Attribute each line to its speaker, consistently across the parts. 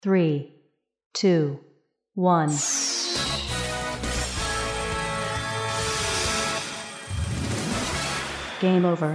Speaker 1: 3, 2, 1. Game over.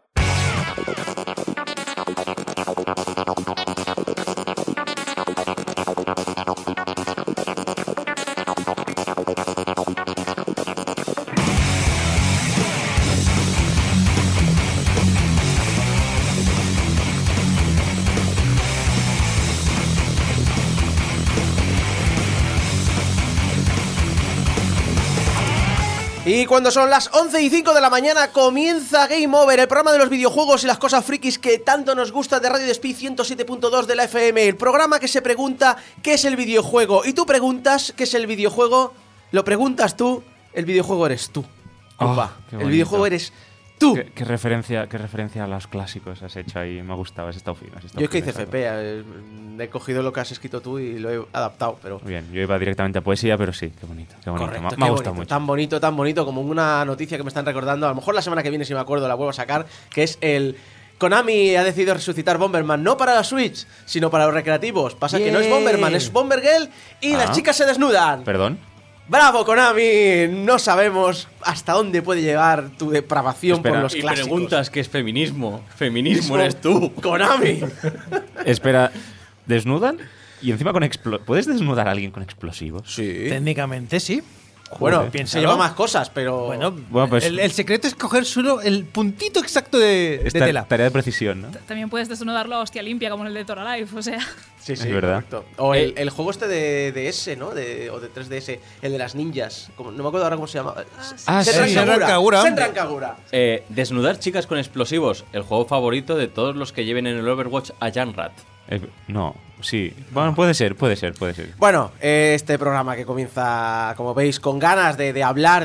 Speaker 2: Y cuando son las 11:05 de la mañana comienza Game Over, el programa de los videojuegos y las cosas frikis que tanto nos gusta de Radio Despí 107.2 de la FM. El programa que se pregunta ¿qué es el videojuego? Y tú preguntas ¿qué es el videojuego? Lo preguntas tú, el videojuego eres tú. Opa, el videojuego eres tú.
Speaker 3: ¿Qué referencia a los clásicos has hecho ahí? Me ha gustado, has estado fino.
Speaker 2: Yo es que hice FP, he cogido lo que has escrito tú y lo he adaptado, pero...
Speaker 3: Bien, yo iba directamente a poesía, pero sí, qué bonito.
Speaker 2: Correcto,
Speaker 3: Me ha gustado mucho.
Speaker 2: Tan bonito como una noticia que me están recordando. A lo mejor la semana que viene, si me acuerdo, la vuelvo a sacar, que es el... Konami ha decidido resucitar Bomberman, no para la Switch, sino para los recreativos. Pasa que no es Bomberman, es Bombergirl y las chicas se desnudan.
Speaker 3: ¿Perdón?
Speaker 2: ¡Bravo, Konami! No sabemos hasta dónde puede llevar tu depravación por los clásicos.
Speaker 4: Y preguntas qué es feminismo. Feminismo eres tú.
Speaker 2: ¡Konami!
Speaker 3: Espera, ¿desnudan? Y encima con ¿puedes desnudar a alguien con explosivos?
Speaker 2: Sí.
Speaker 5: Técnicamente sí.
Speaker 2: Bueno, se lleva más cosas, pero...
Speaker 5: Bueno,
Speaker 3: pues,
Speaker 5: el secreto es coger solo el puntito exacto de tela.
Speaker 3: Tarea de precisión, ¿no?
Speaker 6: También puedes desnudarlo a hostia limpia, como en el de Tora Life, o sea...
Speaker 2: Sí,
Speaker 3: es verdad.
Speaker 2: Correcto. O el juego este de DS, ¿no? O de 3DS, el de las ninjas. No me acuerdo ahora cómo se llama.
Speaker 5: Senran Kagura.
Speaker 2: Senran Kagura.
Speaker 4: Desnudar chicas con explosivos. El juego favorito de todos los que lleven en el Overwatch a Janrat.
Speaker 3: No, sí. Bueno, puede ser.
Speaker 2: Bueno, este programa que comienza, como veis, con ganas de hablar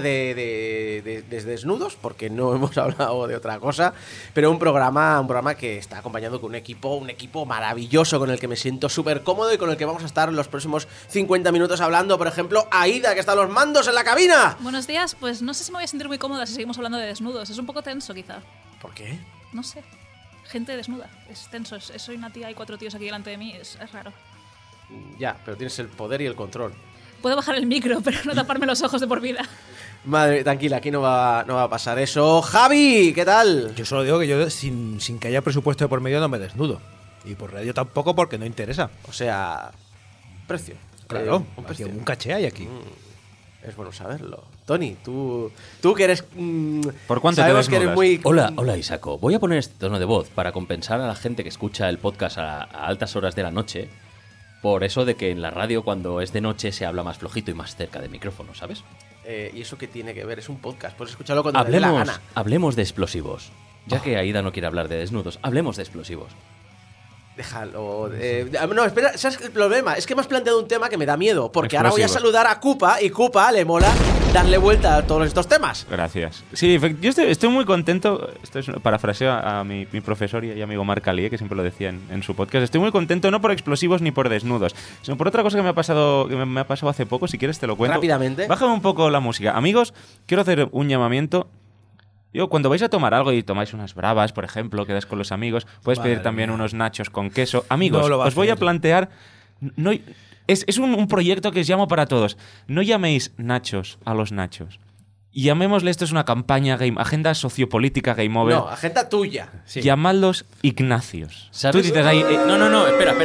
Speaker 2: de desnudos, porque no hemos hablado de otra cosa, pero un programa que está acompañado con un equipo maravilloso con el que me siento súper cómodo y con el que vamos a estar los próximos 50 minutos hablando. Por ejemplo, Aida, que está a los mandos en la cabina.
Speaker 6: Buenos días, pues no sé si me voy a sentir muy cómoda si seguimos hablando de desnudos. Es un poco tenso, quizá.
Speaker 2: ¿Por qué?
Speaker 6: No sé. Gente desnuda. Es tenso. Soy una tía y 4 tíos aquí delante de mí. Es raro.
Speaker 2: Ya, pero tienes el poder y el control.
Speaker 6: Puedo bajar el micro, pero no taparme los ojos de por vida.
Speaker 2: Madre, tranquila, aquí no va a pasar eso. Javi, ¿qué tal?
Speaker 5: Yo solo digo que yo, sin que haya presupuesto de por medio, no me desnudo. Y por radio tampoco, porque no interesa.
Speaker 2: O sea, precio.
Speaker 5: Claro,
Speaker 2: un precio.
Speaker 5: Un caché hay aquí.
Speaker 2: Es bueno saberlo. Tony, tú que eres...
Speaker 3: ¿Por cuánto
Speaker 2: sabemos
Speaker 3: te
Speaker 2: que eres
Speaker 3: desnudas?
Speaker 2: muy...
Speaker 4: Hola, Isaco. Voy a poner este tono de voz para compensar a la gente que escucha el podcast a altas horas de la noche. Por eso de que en la radio, cuando es de noche, se habla más flojito y más cerca del micrófono, ¿sabes?
Speaker 2: ¿Y eso qué tiene que ver? Es un podcast. Puedes escucharlo cuando te dé la gana.
Speaker 4: Hablemos de explosivos. Ya que Aida no quiere hablar de desnudos, hablemos de explosivos.
Speaker 2: Déjalo. No, espera, ¿sabes el problema? Es que me has planteado un tema que me da miedo. Porque ahora voy a saludar a Koopa y Koopa le mola darle vuelta a todos estos temas.
Speaker 3: Gracias. Sí, yo estoy muy contento. Esto es parafraseo a mi profesor y amigo Marc Allié, que siempre lo decía en su podcast. Estoy muy contento no por explosivos ni por desnudos, sino por otra cosa que me ha pasado hace poco. Si quieres te lo cuento.
Speaker 2: Rápidamente.
Speaker 3: Bájame un poco la música. Amigos, quiero hacer un llamamiento. Cuando vais a tomar algo y tomáis unas bravas, por ejemplo, quedas con los amigos, puedes pedir también unos nachos con queso. Amigos, os voy a plantear... Es un proyecto que os llamo para todos. No llaméis nachos a los nachos. Llamémosle, esto es una campaña, agenda sociopolítica Game Over.
Speaker 2: No, agenda tuya.
Speaker 3: Sí. Llamadlos Ignacios.
Speaker 4: ¿Sabes? Tú dices ahí... No, espera.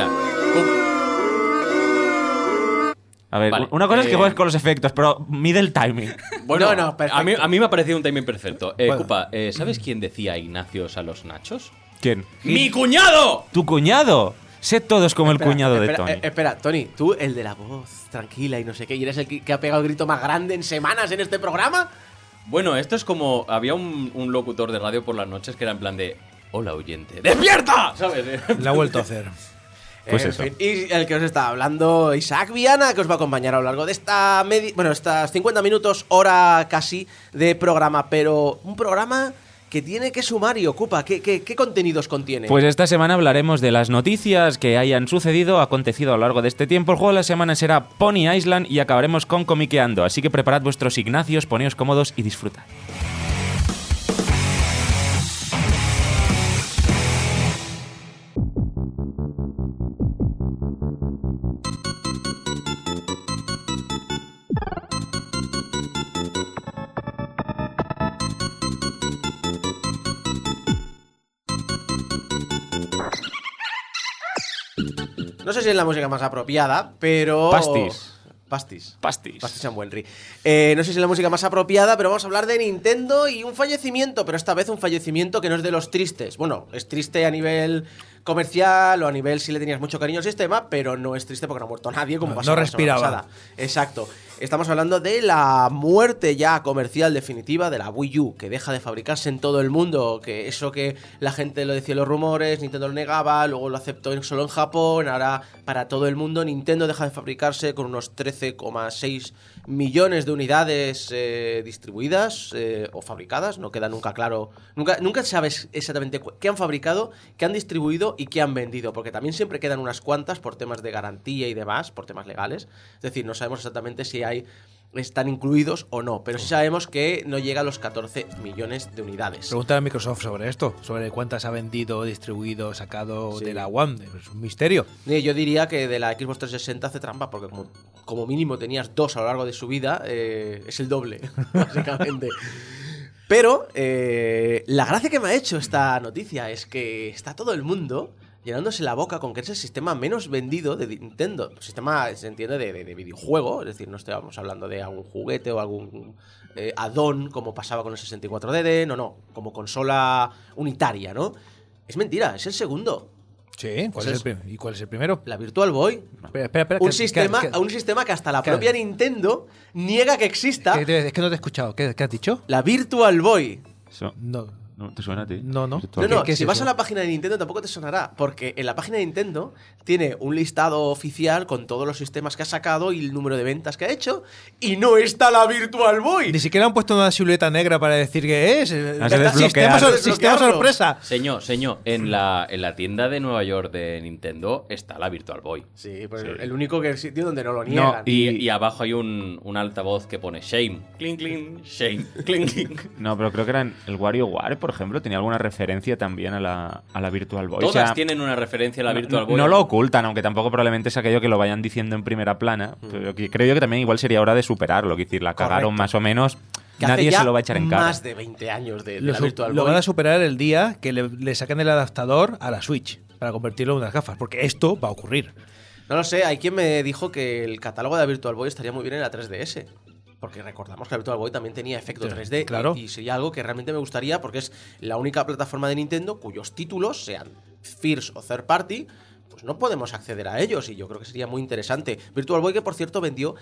Speaker 3: A ver, vale, una cosa es que juegues con los efectos, pero mide el timing.
Speaker 4: Bueno, perfecto. A mí me ha parecido un timing perfecto. Koopa, ¿sabes quién decía Ignacios a los nachos?
Speaker 3: ¿Quién?
Speaker 4: ¡Mi cuñado!
Speaker 3: ¿Tu cuñado? Sé todos como el cuñado de Tony.
Speaker 2: Espera, Tony, tú, el de la voz tranquila y no sé qué, ¿y eres el que ha pegado el grito más grande en semanas en este programa?
Speaker 4: Bueno, esto es como... Había un locutor de radio por las noches que era en plan de... Hola, oyente. ¡Despierta! ¿Sabes?
Speaker 5: La ha vuelto a hacer.
Speaker 3: Pues eso.
Speaker 2: Fin, y el que os está hablando, Isaac Viana, que os va a acompañar a lo largo de estas 50 minutos, hora casi, de programa. Pero un programa que tiene que sumar y ocupa. ¿Qué contenidos contiene?
Speaker 3: Pues esta semana hablaremos de las noticias que hayan acontecido a lo largo de este tiempo. El juego de la semana será Pony Island y acabaremos con Comiqueando. Así que preparad vuestros ignacios, poneos cómodos y disfrutad.
Speaker 2: No sé si es la música más apropiada, pero... Pastis and Buenry. No sé si es la música más apropiada, pero vamos a hablar de Nintendo y un fallecimiento, pero esta vez un fallecimiento que no es de los tristes. Bueno, es triste a nivel comercial o a nivel si le tenías mucho cariño al sistema, pero no es triste porque no ha muerto nadie como pasó la semana pasada. Exacto. Estamos hablando de la muerte ya comercial definitiva de la Wii U, que deja de fabricarse en todo el mundo, que eso que la gente lo decía en los rumores, Nintendo lo negaba, luego lo aceptó solo en Japón, ahora para todo el mundo Nintendo deja de fabricarse con unos 13,6 millones de unidades distribuidas o fabricadas, no queda nunca claro, nunca sabes exactamente qué han fabricado, qué han distribuido y qué han vendido, porque también siempre quedan unas cuantas por temas de garantía y demás, por temas legales, es decir, no sabemos exactamente si están incluidos o no, pero sí sabemos que no llega a los 14 millones de unidades.
Speaker 5: Pregúntale a Microsoft sobre esto, sobre cuántas ha vendido, distribuido, sacado de la One. Es un misterio.
Speaker 2: Yo diría que de la Xbox 360 hace trampa, porque como mínimo tenías 2 a lo largo de su vida, es el doble, básicamente. Pero la gracia que me ha hecho esta noticia es que está todo el mundo llenándose la boca con que es el sistema menos vendido de Nintendo. El sistema se entiende de videojuego, es decir, no estamos hablando de algún juguete o algún add-on como pasaba con el 64DD, no, como consola unitaria, ¿no? Es mentira, es el segundo.
Speaker 5: Sí, ¿y cuál es el primero?
Speaker 2: La Virtual Boy.
Speaker 5: Espera,
Speaker 2: un sistema que hasta la propia Nintendo niega que exista.
Speaker 5: Es que no te he escuchado. ¿Qué has dicho?
Speaker 2: La Virtual Boy.
Speaker 3: ¿No te suena a ti?
Speaker 5: No.
Speaker 2: Si vas a la página de Nintendo tampoco te sonará, porque en la página de Nintendo tiene un listado oficial con todos los sistemas que ha sacado y el número de ventas que ha hecho, y no está la Virtual Boy.
Speaker 5: Ni siquiera han puesto una silueta negra para decir que es. Sistema sorpresa.
Speaker 4: Señor, en la tienda de Nueva York de Nintendo está la Virtual Boy.
Speaker 2: Sí, pues el único sitio donde no lo niegan.
Speaker 4: Y abajo hay un altavoz que pone shame, clink, clink, shame, clink, clink.
Speaker 3: No, pero creo que era en el WarioWare, por ejemplo, tenía alguna referencia también a la Virtual Boy.
Speaker 4: Todas tienen una referencia a la Virtual Boy.
Speaker 3: No lo ocultan, aunque tampoco probablemente es aquello que lo vayan diciendo en primera plana. Pero creo yo que también igual sería hora de superarlo. Es decir, la cagaron más o menos.
Speaker 2: Que
Speaker 3: nadie se lo va a echar en cara.
Speaker 2: Más de 20 años de la Virtual Boy.
Speaker 5: Lo van a superar el día que le saquen el adaptador a la Switch para convertirlo en unas gafas, porque esto va a ocurrir.
Speaker 2: No lo sé, hay quien me dijo que el catálogo de la Virtual Boy estaría muy bien en la 3DS. Porque recordamos que la Virtual Boy también tenía efecto 3D,
Speaker 5: claro.
Speaker 2: Y sería algo que realmente me gustaría, porque es la única plataforma de Nintendo cuyos títulos, sean first o third party, pues no podemos acceder a ellos, y yo creo que sería muy interesante. Virtual Boy, que por cierto vendió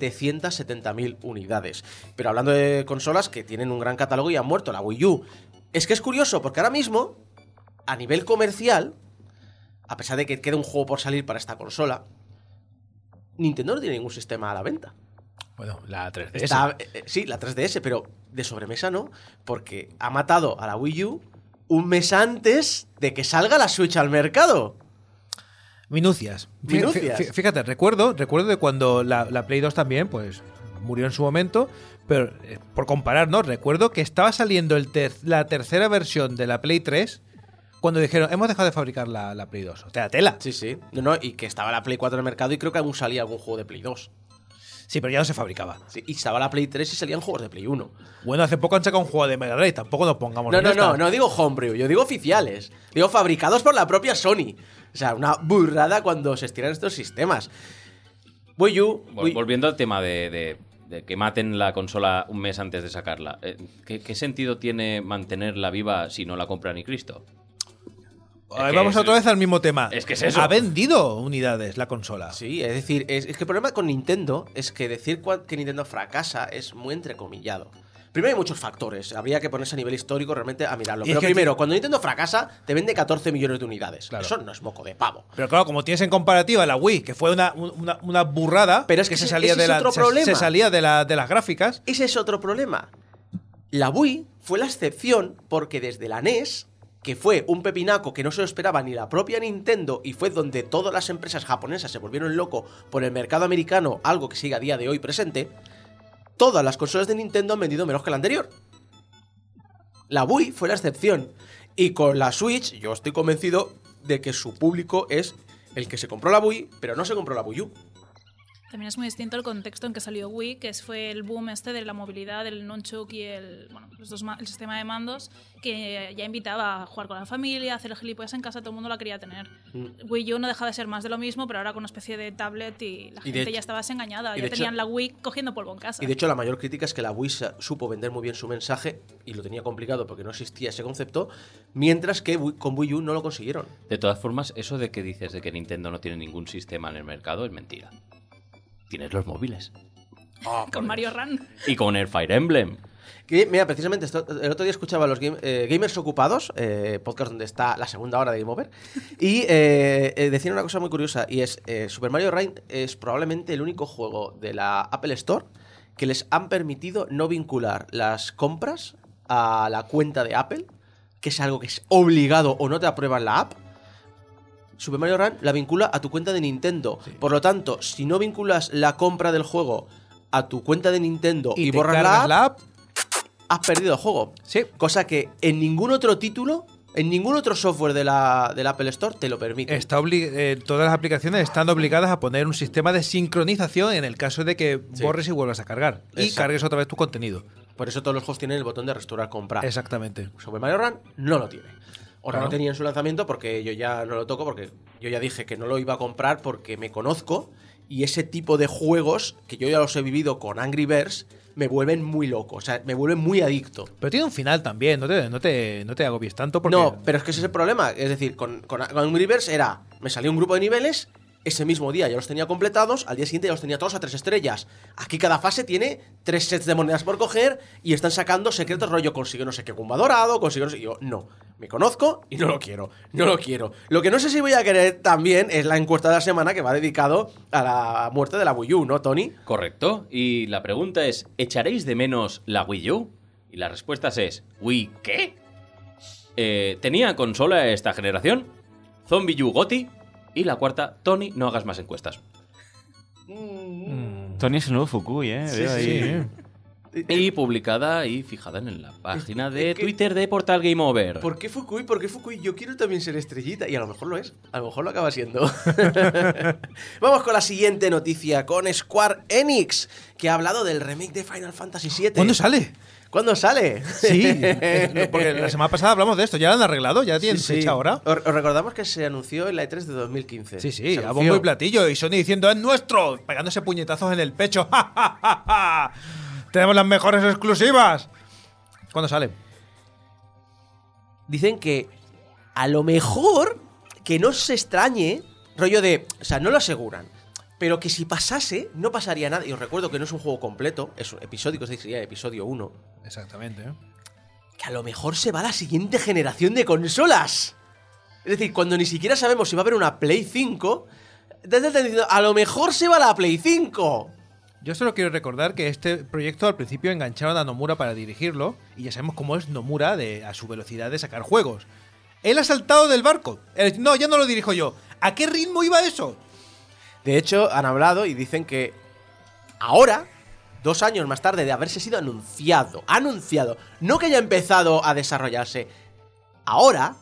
Speaker 2: 770.000 unidades. Pero hablando de consolas que tienen un gran catálogo y han muerto, la Wii U. Es que es curioso, porque ahora mismo, a nivel comercial, a pesar de que queda un juego por salir para esta consola, Nintendo no tiene ningún sistema a la venta.
Speaker 5: Bueno, la 3DS.
Speaker 2: Sí, la 3DS, pero de sobremesa no, porque ha matado a la Wii U un mes antes de que salga la Switch al mercado.
Speaker 5: Minucias. Fíjate, recuerdo de cuando la Play 2 también, pues, murió en su momento, pero por comparar, ¿no? Recuerdo que estaba saliendo la tercera versión de la Play 3 cuando dijeron, hemos dejado de fabricar la Play 2. O sea, tela.
Speaker 2: Sí. No, y que estaba la Play 4 en el mercado y creo que aún salía algún juego de Play 2.
Speaker 5: Sí, pero ya no se fabricaba.
Speaker 2: Sí, y estaba la Play 3 y salían juegos de Play 1.
Speaker 5: Bueno, hace poco han sacado un juego de Mega Drive, tampoco nos pongamos
Speaker 2: No digo homebrew, yo digo oficiales. Digo fabricados por la propia Sony. O sea, una burrada cuando se estiran estos sistemas. Wii U...
Speaker 4: Volviendo al tema de que maten la consola un mes antes de sacarla. ¿Qué sentido tiene mantenerla viva si no la compra ni Cristo?
Speaker 5: Vamos otra vez al mismo tema.
Speaker 4: Es que es eso.
Speaker 5: Ha vendido unidades la consola.
Speaker 2: Sí, es decir, es que el problema con Nintendo es que decir que Nintendo fracasa es muy entrecomillado. Primero hay muchos factores, habría que ponerse a nivel histórico realmente a mirarlo. Pero primero, cuando Nintendo fracasa, te vende 14 millones de unidades. Claro. Eso no es moco de pavo.
Speaker 5: Pero claro, como tienes en comparativa la Wii, que fue una burrada,
Speaker 2: pero es que
Speaker 5: se salía de las gráficas.
Speaker 2: Ese es otro problema. La Wii fue la excepción porque desde la NES, que fue un pepinaco que no se lo esperaba ni la propia Nintendo y fue donde todas las empresas japonesas se volvieron loco por el mercado americano, algo que sigue a día de hoy presente, todas las consolas de Nintendo han vendido menos que la anterior. La Wii fue la excepción. Y con la Switch yo estoy convencido de que su público es el que se compró la Wii, pero no se compró la Wii U.
Speaker 6: También es muy distinto el contexto en que salió Wii, que fue el boom de la movilidad, del nunchuk y el sistema de mandos, que ya invitaba a jugar con la familia, a hacer el gilipollas en casa, todo el mundo la quería tener. Wii U no dejaba de ser más de lo mismo, pero ahora con una especie de tablet y la gente ya estaba desengañada. Ya tenían la Wii cogiendo polvo en casa.
Speaker 2: Y de hecho la mayor crítica es que la Wii supo vender muy bien su mensaje y lo tenía complicado porque no existía ese concepto, mientras que con Wii U no lo consiguieron.
Speaker 4: De todas formas, eso de que dices de que Nintendo no tiene ningún sistema en el mercado es mentira. Tienes los móviles.
Speaker 6: Con Mario Run.
Speaker 4: Y con el Fire Emblem.
Speaker 2: Que, mira, precisamente el otro día escuchaba a los Gamers Ocupados, podcast donde está la segunda hora de Game Over, y decían una cosa muy curiosa, y es Super Mario Run es probablemente el único juego de la Apple Store que les han permitido no vincular las compras a la cuenta de Apple, que es algo que es obligado o no te aprueban la app. Super Mario Run la vincula a tu cuenta de Nintendo. Sí. Por lo tanto, si no vinculas la compra del juego a tu cuenta de Nintendo y borras la app, has perdido el juego.
Speaker 5: Sí.
Speaker 2: Cosa que en ningún otro título, en ningún otro software del Apple Store te lo permite.
Speaker 5: Todas las aplicaciones están obligadas a poner un sistema de sincronización en el caso de que borres y vuelvas a cargar. Exacto. Y cargues otra vez tu contenido.
Speaker 2: Por eso todos los juegos tienen el botón de restaurar comprar.
Speaker 5: Exactamente.
Speaker 2: Super Mario Run no lo tiene. Ahora no tenía en su lanzamiento porque yo ya no lo toco, porque yo ya dije que no lo iba a comprar porque me conozco y ese tipo de juegos, que yo ya los he vivido con Angry Birds, me vuelven muy loco, o sea, me vuelven muy adicto.
Speaker 5: Pero tiene un final también, no te agobies tanto porque...
Speaker 2: No, pero es que ese es el problema, es decir, con Angry Birds me salió un grupo de niveles, ese mismo día ya los tenía completados, al día siguiente ya los tenía todos a 3 estrellas. Aquí cada fase tiene 3 sets de monedas por coger y están sacando secretos rollo, consigo no sé qué Goomba dorado, consigo no sé... Y yo, no, me conozco y no lo quiero. Lo que no sé si voy a querer también es la encuesta de la semana que va dedicado a la muerte de la Wii U, ¿no, Tony?
Speaker 4: Correcto, y la pregunta es, ¿echaréis de menos la Wii U? Y la respuesta es, ¿Wii qué? ¿Tenía consola esta generación? ¿Zombie U Goti? Y la cuarta, Tony, no hagas más encuestas.
Speaker 3: Tony es el nuevo Fukui, ¿eh?
Speaker 2: Sí.
Speaker 4: Y publicada y fijada en la página de Twitter de Portal Game Over.
Speaker 2: ¿Por qué Fukui? ¿Por qué Fukui? Yo quiero también ser estrellita. Y a lo mejor lo es. A lo mejor lo acaba siendo. Vamos con la siguiente noticia. Con Square Enix, que ha hablado del remake de Final Fantasy VII.
Speaker 5: ¿Cuándo sale?
Speaker 2: ¿Cuándo sale?
Speaker 5: Sí, porque la semana pasada hablamos de esto. ¿Ya lo han arreglado? ¿Ya tienen fecha ahora?
Speaker 2: Os recordamos que se anunció en la E3 de 2015.
Speaker 5: Sí, a bombo y platillo. Y Sony diciendo, ¡es nuestro! Pegándose puñetazos en el pecho. ¡Ja, ja, ja, ja! ¡Tenemos las mejores exclusivas! ¿Cuándo sale?
Speaker 2: Dicen que a lo mejor, que no se extrañe, rollo de... O sea, no lo aseguran, pero que si pasase, no pasaría nada. Y os recuerdo que no es un juego completo, es un episódico, sería el episodio 1.
Speaker 5: Exactamente,
Speaker 2: Que a lo mejor se va a la siguiente generación de consolas. Es decir, cuando ni siquiera sabemos si va a haber una Play 5, están diciendo, a lo mejor se va a la Play 5.
Speaker 5: Yo solo quiero recordar que este proyecto al principio engancharon a Nomura para dirigirlo, y ya sabemos cómo es Nomura a su velocidad de sacar juegos. Él ha saltado del barco. No, ya no lo dirijo yo. ¿A qué ritmo iba eso?
Speaker 2: De hecho, han hablado y dicen que ahora, 2 años más tarde de haberse sido anunciado, no que haya empezado a desarrollarse, ahora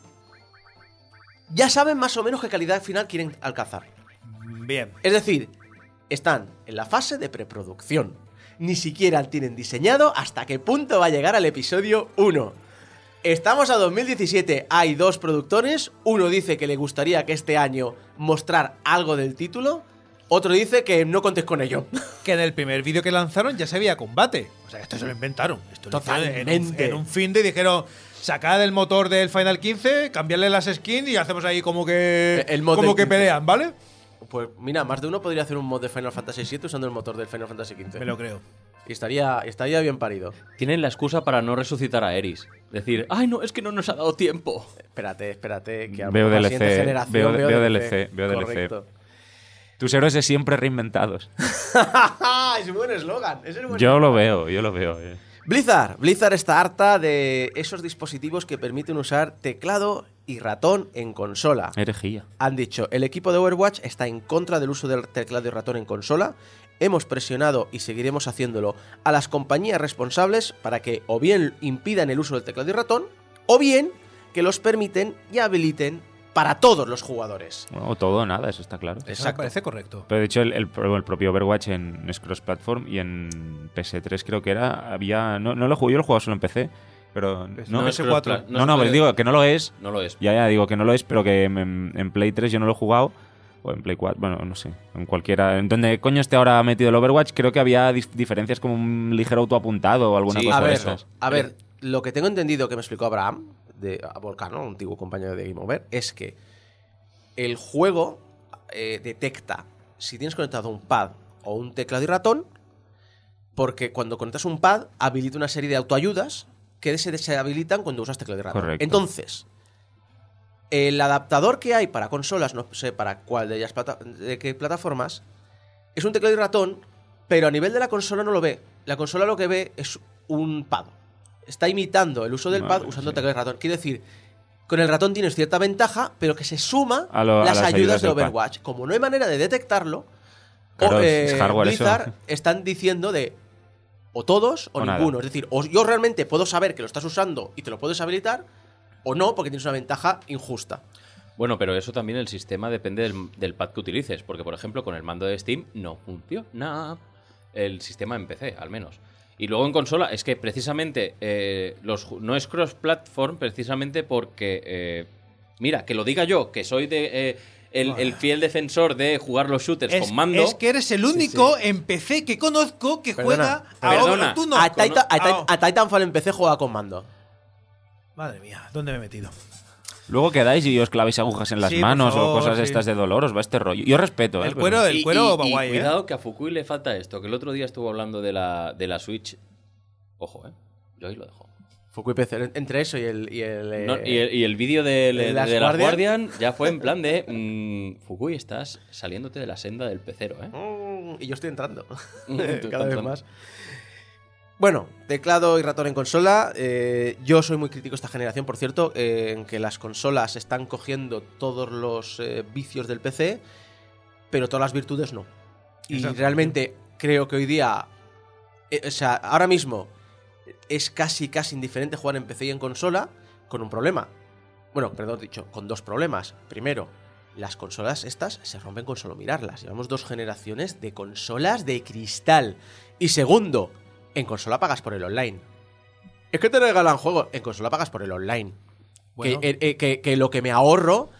Speaker 2: ya saben más o menos qué calidad final quieren alcanzar.
Speaker 5: Bien.
Speaker 2: Es decir, están en la fase de preproducción. Ni siquiera tienen diseñado hasta qué punto va a llegar al episodio 1. Estamos a 2017, hay 2 productores, uno dice que le gustaría que este año mostrar algo del título, otro dice que no contes con ello.
Speaker 5: Que en el primer vídeo que lanzaron ya se veía combate. O sea, esto se lo inventaron. Esto
Speaker 2: totalmente.
Speaker 5: En un fin de dijeron, sacad el motor del Final 15, cambiarle las skins y hacemos ahí como que pelean, ¿vale?
Speaker 2: Pues mira, más de uno podría hacer un mod de Final Fantasy VII usando el motor del Final Fantasy XV.
Speaker 5: Me lo creo.
Speaker 2: Y estaría bien parido.
Speaker 4: Tienen la excusa para no resucitar a Eris. Decir, ay no, es que no nos ha dado tiempo.
Speaker 2: Espérate, que
Speaker 3: veo
Speaker 2: la
Speaker 3: DLC,
Speaker 2: siguiente generación
Speaker 3: veo DLC. Tus héroes de siempre reinventados.
Speaker 2: Es un buen eslogan.
Speaker 3: Yo lo veo.
Speaker 2: Blizzard está harta de esos dispositivos que permiten usar teclado y ratón en consola.
Speaker 3: Herejía.
Speaker 2: Han dicho, el equipo de Overwatch está en contra del uso del teclado y ratón en consola. Hemos presionado y seguiremos haciéndolo a las compañías responsables para que o bien impidan el uso del teclado y ratón, o bien que los permiten y habiliten para todos los jugadores.
Speaker 3: O todo o nada, eso está claro.
Speaker 5: Eso me parece correcto.
Speaker 3: Pero de hecho el propio Overwatch es cross-platform y en PS3 creo que era, había... No lo jugué, yo lo jugaba solo en PC, pero...
Speaker 4: No es
Speaker 5: PS4.
Speaker 3: pero digo que no lo es.
Speaker 4: No lo es.
Speaker 3: Ya digo que no lo es, pero que en Play 3 yo no lo he jugado. O en Play 4, bueno, no sé, en cualquiera. En donde coño esté ahora metido el Overwatch, creo que había diferencias como un ligero autoapuntado o alguna cosa de esas.
Speaker 2: A ver, lo que tengo entendido que me explicó Abraham, de Volcano, un antiguo compañero de Game Over, es que el juego detecta si tienes conectado un pad o un teclado y ratón, porque cuando conectas un pad habilita una serie de autoayudas que se deshabilitan cuando usas teclado y ratón.
Speaker 3: Correcto.
Speaker 2: Entonces, el adaptador que hay para consolas, no sé para cuál de ellas, de qué plataformas, es un teclado y ratón, pero a nivel de la consola no lo ve. La consola lo que ve es un pad. Está imitando el uso del pad usando teclado y ratón. Quiere decir, con el ratón tienes cierta ventaja, pero que se suma
Speaker 3: a
Speaker 2: las
Speaker 3: ayudas
Speaker 2: ayudas de
Speaker 3: del pad.
Speaker 2: Overwatch. Como no hay manera de detectarlo,
Speaker 3: Claro, es hardware
Speaker 2: Blizzard
Speaker 3: eso.
Speaker 2: están diciendo de o todos o
Speaker 3: O
Speaker 2: ninguno.
Speaker 3: nada.
Speaker 2: Es decir, o yo realmente puedo saber que lo estás usando y te lo puedo deshabilitar, o no, porque tienes una ventaja injusta.
Speaker 4: Bueno, pero eso también el sistema depende del pad que utilices. Porque, por ejemplo, con el mando de Steam no funciona el sistema en PC, al menos. Y luego en consola, es que precisamente no es cross-platform precisamente porque... mira, que lo diga yo, que soy el fiel defensor de jugar los shooters con mando.
Speaker 5: Es que eres el único en PC que conozco que
Speaker 2: Perdona,
Speaker 5: juega
Speaker 4: perdona.
Speaker 5: a tú no.
Speaker 2: A Titanfall en PC juega con mando.
Speaker 5: Madre mía, ¿dónde me he metido?
Speaker 3: Luego quedáis y os claváis agujas en las
Speaker 5: Sí, por
Speaker 3: manos
Speaker 5: favor,
Speaker 3: o cosas
Speaker 5: sí.
Speaker 3: estas de dolor, os va este rollo. Yo respeto,
Speaker 5: El
Speaker 3: pero-
Speaker 5: cuero va
Speaker 4: Y
Speaker 5: guay,
Speaker 4: cuidado que a Fukui le falta esto, que el otro día estuvo hablando de la Switch. Ojo, yo ahí lo dejo.
Speaker 2: Fukui PC, entre eso y el
Speaker 4: No, y el vídeo de
Speaker 2: Last
Speaker 4: la
Speaker 2: Guardian.
Speaker 4: Guardian ya fue en plan de Fukui, estás saliéndote de la senda del pecero, ¿eh?
Speaker 2: Y yo estoy entrando.
Speaker 4: Tú
Speaker 2: Cada
Speaker 4: estás
Speaker 2: vez
Speaker 4: entrando.
Speaker 2: más. Bueno, teclado y ratón en consola. Yo soy muy crítico esta generación, por cierto, en que las consolas están cogiendo todos los vicios del PC, pero todas las virtudes no. Y
Speaker 5: Exacto.
Speaker 2: realmente creo que hoy día, o sea, ahora mismo es casi indiferente jugar en PC y en consola con un problema. Bueno, perdón, dicho, con dos problemas. Primero, las consolas estas se rompen con solo mirarlas. Llevamos 2 generaciones de consolas de cristal. Y segundo, en consola pagas por el online. Es que te regalan juegos. En consola pagas por el online.
Speaker 5: Bueno.
Speaker 2: Que lo que me ahorro,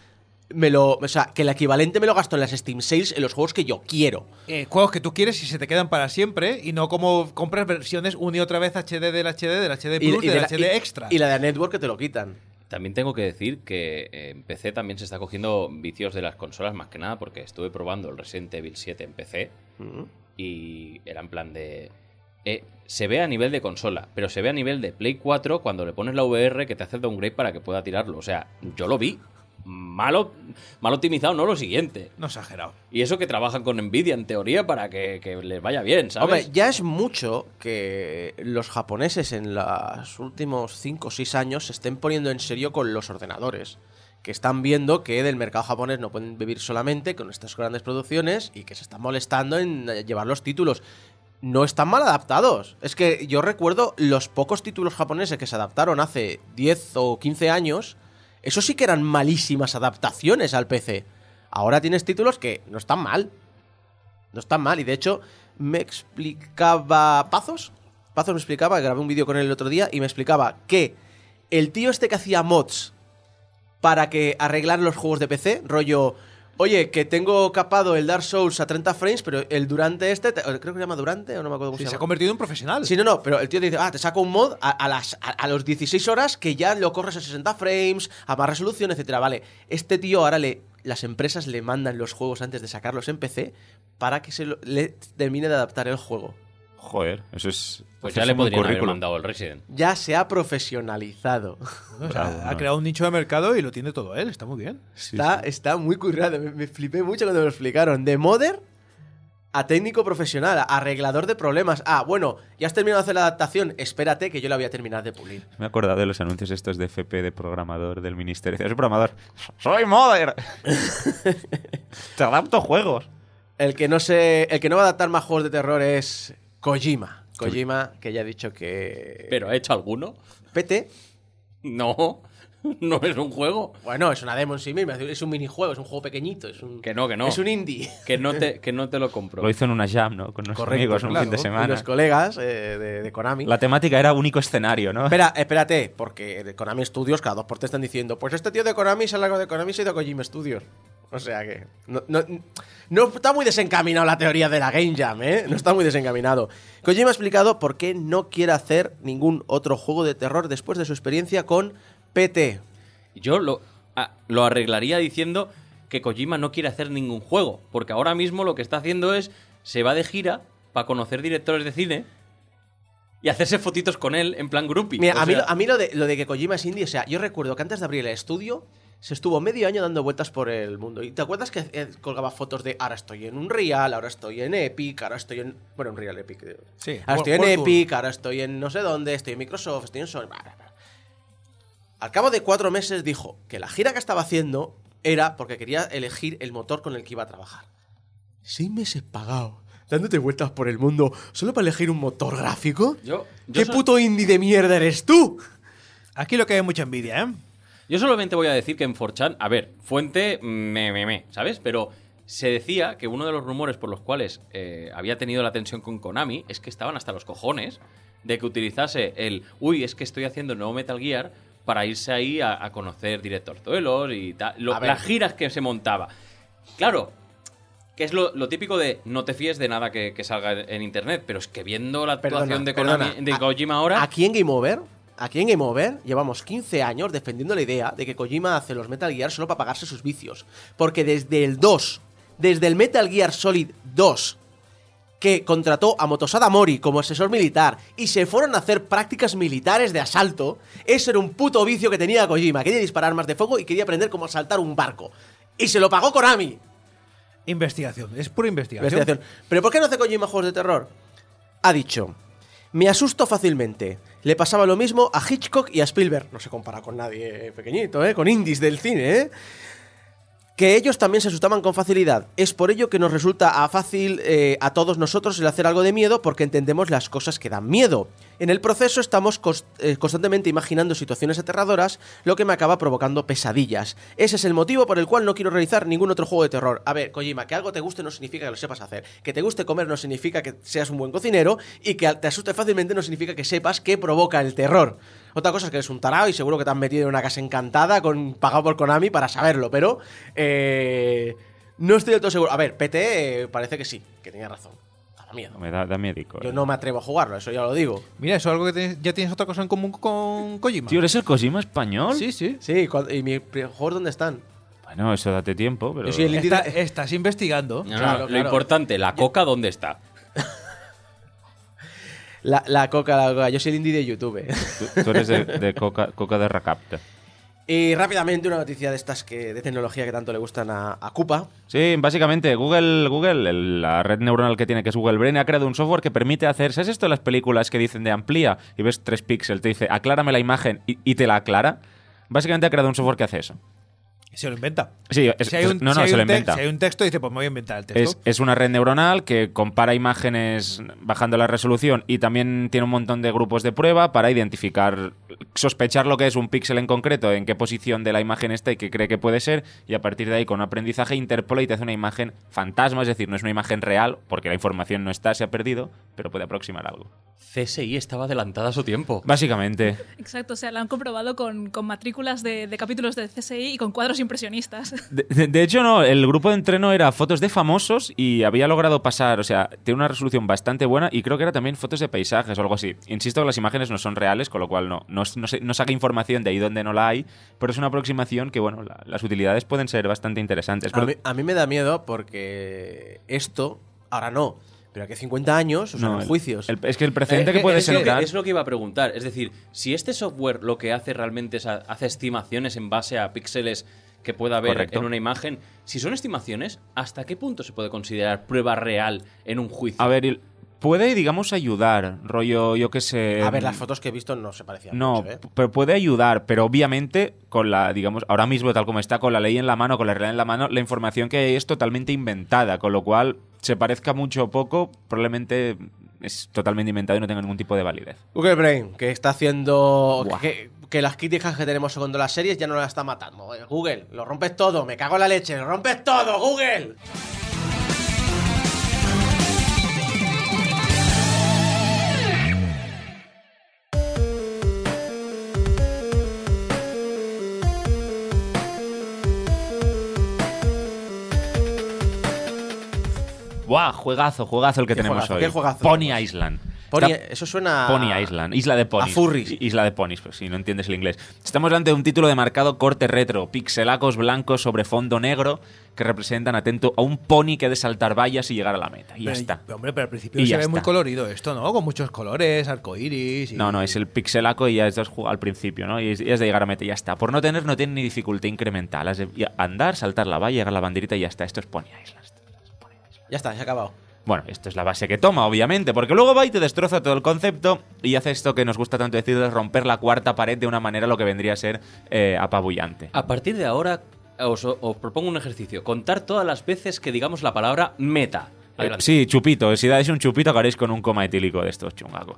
Speaker 2: o sea, que el equivalente me lo gasto en las Steam Sales en los juegos que yo quiero.
Speaker 5: Juegos que tú quieres y se te quedan para siempre y no como compras versiones una y otra vez HD del HD Plus, del HD Extra.
Speaker 2: Y la de Network que te lo quitan.
Speaker 4: También tengo que decir que en PC también se está cogiendo vicios de las consolas, más que nada porque estuve probando el Resident Evil 7 en PC y era en plan de... se ve a nivel de consola, pero se ve a nivel de Play 4 cuando le pones la VR que te hace el downgrade para que pueda tirarlo. O sea, yo lo vi. Mal optimizado, no lo siguiente.
Speaker 5: No exagerado.
Speaker 4: Y eso que trabajan con Nvidia en teoría para que les vaya bien, ¿sabes?
Speaker 2: Hombre, ya es mucho que los japoneses en los últimos 5 o 6 años se estén poniendo en serio con los ordenadores. Que están viendo que del mercado japonés no pueden vivir solamente con estas grandes producciones y que se están molestando en llevar los títulos. No están mal adaptados. Es que yo recuerdo los pocos títulos japoneses que se adaptaron hace 10 o 15 años. Eso sí que eran malísimas adaptaciones al PC. Ahora tienes títulos que no están mal. No están mal. Y de hecho, me explicaba Pazos. Pazos me explicaba, grabé un vídeo con él el otro día, y me explicaba que el tío este que hacía mods para que arreglar los juegos de PC, rollo... Oye, que tengo capado el Dark Souls a 30 frames, pero el Durante creo que se llama Durante, o no me acuerdo cómo
Speaker 5: Sí,
Speaker 2: se
Speaker 5: se ha
Speaker 2: llama.
Speaker 5: convertido en profesional.
Speaker 2: Sí, no, pero el tío te dice, te saco un mod a los 16 horas que ya lo corres a 60 frames, a más resolución, etcétera. Vale, este tío ahora las empresas le mandan los juegos antes de sacarlos en PC para que le termine de adaptar el juego.
Speaker 3: Joder, eso es...
Speaker 4: pues
Speaker 3: eso
Speaker 4: ya
Speaker 3: es
Speaker 4: le
Speaker 3: un
Speaker 4: podrían haber
Speaker 3: currículum.
Speaker 4: mandado el Resident.
Speaker 2: Ya se ha profesionalizado.
Speaker 5: O sea, ha creado un nicho de mercado y lo tiene todo él. Está muy bien.
Speaker 2: Está muy currado. Me flipé mucho cuando me lo explicaron. De modder a técnico profesional, a arreglador de problemas. Bueno, ya has terminado de hacer la adaptación. Espérate que yo la voy a terminar de pulir.
Speaker 3: Me he acordado de los anuncios estos de FP de programador del ministerio. Soy programador. ¡Soy modder! Te adapto juegos.
Speaker 2: El que no va a adaptar más juegos de terror es Kojima. Kojima, que ya ha dicho que...
Speaker 4: ¿Pero ha hecho alguno?
Speaker 2: PT.
Speaker 4: No. No es un juego.
Speaker 2: Bueno, es una demo en sí misma, es un minijuego, es un juego pequeñito, es un...
Speaker 4: Que no.
Speaker 2: Es un indie.
Speaker 4: Que no te lo compro.
Speaker 3: Lo hizo en una jam, ¿no? Con nuestros amigos un fin de semana.
Speaker 2: Con los colegas de Konami.
Speaker 3: La temática era único escenario, ¿no?
Speaker 2: Espérate, porque de Konami Studios cada 2x3 están diciendo, pues este tío de Konami se ha largado de Konami y se ha ido a Kojima Studios. O sea que no está muy desencaminado la teoría de la Game Jam, ¿eh? No está muy desencaminado. Kojima ha explicado por qué no quiere hacer ningún otro juego de terror después de su experiencia con PT.
Speaker 4: Yo lo arreglaría diciendo que Kojima no quiere hacer ningún juego, porque ahora mismo lo que está haciendo es, se va de gira para conocer directores de cine y hacerse fotitos con él en plan groupie.
Speaker 2: Mira, a mí lo de que Kojima es indie, o sea, yo recuerdo que antes de abrir el estudio se estuvo medio año dando vueltas por el mundo. ¿Y te acuerdas que colgaba fotos de ahora estoy en Unreal, ahora estoy en Epic, ahora estoy en... Bueno, Unreal Epic.
Speaker 5: Sí,
Speaker 2: ahora estoy en Epic, ahora estoy en no sé dónde, estoy en Microsoft, estoy en Sony... Al cabo de 4 meses dijo que la gira que estaba haciendo era porque quería elegir el motor con el que iba a trabajar. 6 meses pagado, dándote vueltas por el mundo, solo para elegir un motor gráfico. ¿Qué puto indie de mierda eres tú?
Speaker 5: Aquí lo que hay mucha envidia, ¿eh?
Speaker 4: Yo solamente voy a decir que en 4chan, a ver, fuente ¿sabes? Pero se decía que uno de los rumores por los cuales había tenido la tensión con Konami es que estaban hasta los cojones de que utilizase es que estoy haciendo el nuevo Metal Gear para irse ahí a conocer directorzuelos y tal. Las giras que se montaba. Claro, que es lo típico de no te fíes de nada que salga en internet, pero es que viendo la actuación de Kojima ahora...
Speaker 2: Aquí en Game Over llevamos 15 años defendiendo la idea de que Kojima hace los Metal Gear solo para pagarse sus vicios. Porque desde el Metal Gear Solid 2, que contrató a Motosada Mori como asesor militar y se fueron a hacer prácticas militares de asalto, eso era un puto vicio que tenía Kojima. Quería disparar armas de fuego y quería aprender cómo asaltar un barco. Y se lo pagó Konami.
Speaker 5: Investigación, es pura investigación.
Speaker 2: ¿Pero por qué no hace Kojima juegos de terror? Ha dicho... Me asusto fácilmente. Le pasaba lo mismo a Hitchcock y a Spielberg. No se compara con nadie pequeñito, con indies del cine, que ellos también se asustaban con facilidad. Es por ello que nos resulta fácil a todos nosotros el hacer algo de miedo, porque entendemos las cosas que dan miedo. En el proceso estamos constantemente imaginando situaciones aterradoras, lo que me acaba provocando pesadillas. Ese es el motivo por el cual no quiero realizar ningún otro juego de terror. A ver, Kojima, que algo te guste no significa que lo sepas hacer. Que te guste comer no significa que seas un buen cocinero, y que te asuste fácilmente no significa que sepas qué provoca el terror. Otra cosa es que eres un tarao y seguro que te han metido en una casa encantada pagado por Konami para saberlo, pero no estoy del todo seguro. A ver, PT parece que sí, que tenía razón. Da miedo.
Speaker 3: Me da miedico.
Speaker 2: Yo no me atrevo a jugarlo, eso ya lo digo.
Speaker 5: Mira, eso es algo que ya tienes otra cosa en común con Kojima.
Speaker 3: Tío, ¿eres el Kojima español?
Speaker 5: Sí.
Speaker 2: Sí, ¿y mis juegos dónde están?
Speaker 3: Bueno, eso date tiempo, pero...
Speaker 2: Yo soy el indie
Speaker 5: Estás investigando.
Speaker 4: Claro. Lo importante, la coca, ¿dónde está?
Speaker 2: La coca. Yo soy el indie de YouTube.
Speaker 3: Tú eres de coca de Racapta.
Speaker 2: Y rápidamente una noticia de estas de tecnología que tanto le gustan a Cupa.
Speaker 3: Sí, básicamente Google, la red neuronal que tiene, que es Google Brain, ha creado un software que permite hacer... ¿Sabes esto de las películas que dicen de amplía y ves 3 píxeles, te dice aclárame la imagen y te la aclara? Básicamente ha creado un software que hace eso.
Speaker 5: Se lo inventa.
Speaker 3: Sí, se lo inventa.
Speaker 5: Si hay un texto, dice, pues me voy a inventar el texto.
Speaker 3: Es una red neuronal que compara imágenes bajando la resolución y también tiene un montón de grupos de prueba para identificar, sospechar lo que es un píxel en concreto, en qué posición de la imagen está y qué cree que puede ser, y a partir de ahí, con un aprendizaje, interpola y te hace una imagen fantasma, es decir, no es una imagen real, porque la información no está, se ha perdido, pero puede aproximar algo.
Speaker 4: CSI estaba adelantada a su tiempo.
Speaker 3: Básicamente.
Speaker 6: Exacto, o sea, lo han comprobado con matrículas de capítulos de CSI y con cuadros impresionistas.
Speaker 3: De hecho, no, el grupo de entreno era fotos de famosos y había logrado pasar, o sea, tiene una resolución bastante buena y creo que era también fotos de paisajes o algo así. Insisto que las imágenes no son reales, con lo cual no saca información de ahí donde no la hay, pero es una aproximación que, bueno, las utilidades pueden ser bastante interesantes.
Speaker 2: A mí me da miedo porque esto, ahora no, pero aquí 50 años, o sea, los juicios.
Speaker 3: Es que el precedente que puede sentar...
Speaker 4: Es lo que iba a preguntar. Es decir, si este software lo que hace realmente es hace estimaciones en base a píxeles que pueda haber
Speaker 3: Correcto.
Speaker 4: en una imagen, si son estimaciones, ¿hasta qué punto se puede considerar prueba real en un juicio?
Speaker 3: A ver, puede, digamos, ayudar, rollo, yo qué sé...
Speaker 2: A ver, las fotos que he visto no se parecían
Speaker 3: No,
Speaker 2: mucho,
Speaker 3: pero puede ayudar, pero obviamente con la, digamos, ahora mismo tal como está, con la ley en la mano, con la realidad en la mano, la información que hay es totalmente inventada, con lo cual se parezca mucho o poco, probablemente es totalmente inventado y no tenga ningún tipo de validez.
Speaker 2: Google Brain, que está haciendo que las críticas que tenemos con las series ya no las está matando. Google, lo rompes todo, me cago en la leche, lo rompes todo, Google.
Speaker 3: ¡Buah! Juegazo el que tenemos
Speaker 2: juegazo?
Speaker 3: hoy.
Speaker 2: ¿Qué juegazo
Speaker 3: Pony
Speaker 2: tenemos?
Speaker 3: Island.
Speaker 2: Eso suena...
Speaker 3: Pony Island, Isla de Ponis.
Speaker 2: A furries.
Speaker 3: Isla de Ponis, pues si no entiendes el inglés. Estamos ante un título de marcado corte retro, pixelacos blancos sobre fondo negro que representan, atento, a un pony que ha de saltar vallas y llegar a la meta. Y ya está.
Speaker 5: Hombre, pero al principio
Speaker 3: Y
Speaker 5: se
Speaker 3: ya
Speaker 5: ve muy
Speaker 3: está.
Speaker 5: colorido esto, ¿no? Con muchos colores, arcoiris. Y...
Speaker 3: No, es el pixelaco y ya estás al principio, ¿no? Y es de llegar a meta y ya está. Por no tiene ni dificultad incremental. Has de andar, saltar la valla, llegar a la banderita y ya está. Esto es Pony Island.
Speaker 2: Ya está, se ha acabado.
Speaker 3: Bueno, esto es la base que toma, obviamente, porque luego va y te destroza todo el concepto y hace esto que nos gusta tanto decir de romper la cuarta pared de una manera lo que vendría a ser apabullante.
Speaker 4: A partir de ahora os propongo un ejercicio. Contar todas las veces que digamos la palabra meta. Adelante.
Speaker 3: Sí, chupito. Si dais un chupito, acabaréis con un coma etílico de estos chungacos.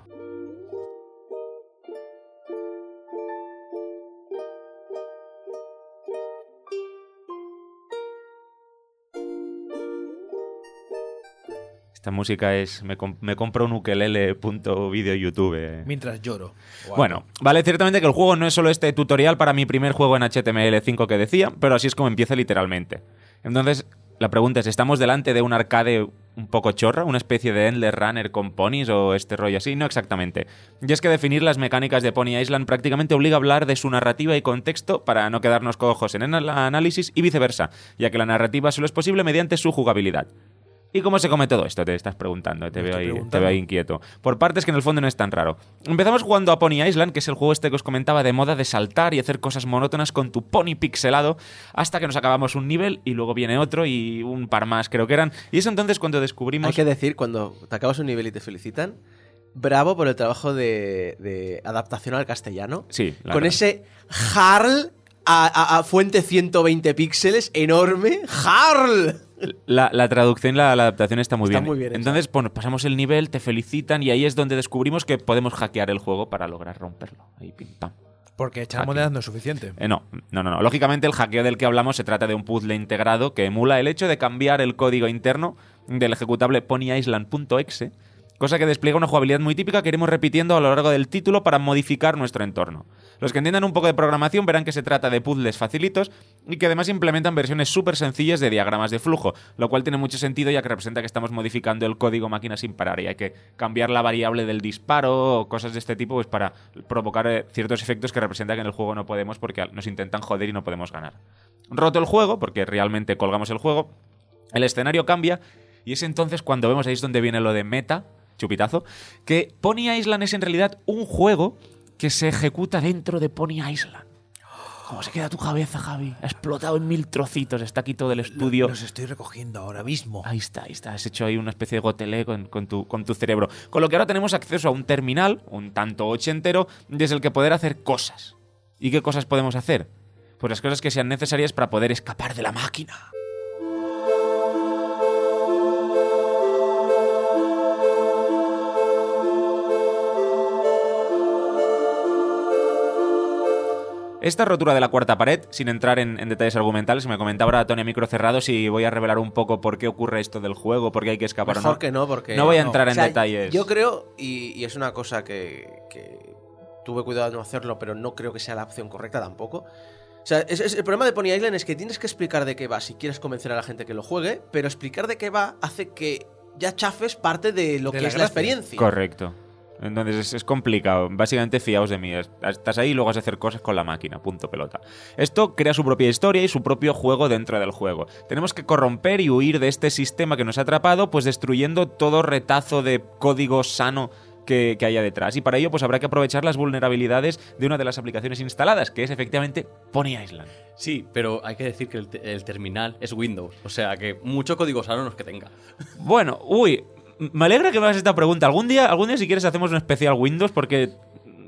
Speaker 3: Esta música es... Me compro un ukelele.video YouTube.
Speaker 5: Mientras lloro. Wow.
Speaker 3: Bueno, vale ciertamente que el juego no es solo este tutorial para mi primer juego en HTML5 que decía, pero así es como empieza literalmente. Entonces, la pregunta es, ¿estamos delante de un arcade un poco chorra? ¿Una especie de Endless Runner con ponis o este rollo así? No exactamente. Y es que definir las mecánicas de Pony Island prácticamente obliga a hablar de su narrativa y contexto para no quedarnos cojos en el análisis y viceversa, ya que la narrativa solo es posible mediante su jugabilidad. ¿Y cómo se come todo esto? Te estás preguntando, te veo ahí inquieto. Por partes que en el fondo no es tan raro. Empezamos jugando a Pony Island, que es el juego este que os comentaba de moda de saltar y hacer cosas monótonas con tu pony pixelado, hasta que nos acabamos un nivel y luego viene otro y un par más creo que eran. Y es entonces cuando descubrimos...
Speaker 2: Hay que decir, cuando te acabas un nivel y te felicitan, bravo por el trabajo de adaptación al castellano.
Speaker 3: Sí,
Speaker 2: con verdad. Ese Harl a fuente 120 píxeles enorme. ¡Harl!
Speaker 3: La traducción, la adaptación está muy bien.
Speaker 2: Muy bien.
Speaker 3: Entonces, bueno, pasamos el nivel, te felicitan y ahí es donde descubrimos que podemos hackear el juego para lograr romperlo. Ahí, pim, pam.
Speaker 5: Porque echar monedas no es suficiente.
Speaker 3: No. Lógicamente, el hackeo del que hablamos se trata de un puzzle integrado que emula el hecho de cambiar el código interno del ejecutable ponyisland.exe, cosa que despliega una jugabilidad muy típica que iremos repitiendo a lo largo del título para modificar nuestro entorno. Los que entiendan un poco de programación verán que se trata de puzzles facilitos y que además implementan versiones súper sencillas de diagramas de flujo, lo cual tiene mucho sentido ya que representa que estamos modificando el código máquina sin parar y hay que cambiar la variable del disparo o cosas de este tipo pues para provocar ciertos efectos que representan que en el juego no podemos porque nos intentan joder y no podemos ganar. Roto el juego, porque realmente colgamos el juego, el escenario cambia y es entonces cuando vemos, ahí es donde viene lo de meta, chupitazo, que Pony Island es en realidad un juego que se ejecuta dentro de Pony Island. ¿Cómo se queda tu cabeza, Javi? Ha explotado en 1000 trocitos. Está aquí todo el estudio.
Speaker 5: Los estoy recogiendo ahora mismo.
Speaker 3: Ahí está. Has hecho ahí una especie de gotelé con tu cerebro. Con lo que ahora tenemos acceso a un terminal, un tanto ochentero, desde el que poder hacer cosas. ¿Y qué cosas podemos hacer? Pues las cosas que sean necesarias para poder escapar de la máquina. Esta rotura de la cuarta pared, sin entrar en detalles argumentales, me comentaba ahora Tony a micro cerrado si voy a revelar un poco por qué ocurre esto del juego, por qué hay que escapar
Speaker 2: Mejor
Speaker 3: o no.
Speaker 2: que no, porque...
Speaker 3: No voy a entrar en detalles.
Speaker 2: Yo creo, y es una cosa que tuve cuidado de no hacerlo, pero no creo que sea la opción correcta tampoco. O sea, el problema de Pony Island es que tienes que explicar de qué va si quieres convencer a la gente que lo juegue, pero explicar de qué va hace que ya chafes parte de lo que es la experiencia.
Speaker 3: Correcto. Entonces es complicado. Básicamente fiaos de mí. Estás ahí y luego vas a hacer cosas con la máquina. Punto pelota. Esto crea su propia historia y su propio juego dentro del juego. Tenemos que corromper y huir de este sistema que nos ha atrapado, pues destruyendo todo retazo de código sano que haya detrás. Y para ello pues habrá que aprovechar las vulnerabilidades de una de las aplicaciones instaladas, que es efectivamente Pony Island.
Speaker 4: Sí, pero hay que decir que el terminal es Windows. O sea que mucho código sano no es que tenga.
Speaker 3: Bueno, me alegra que me hagas esta pregunta. Algún día si quieres hacemos un especial Windows porque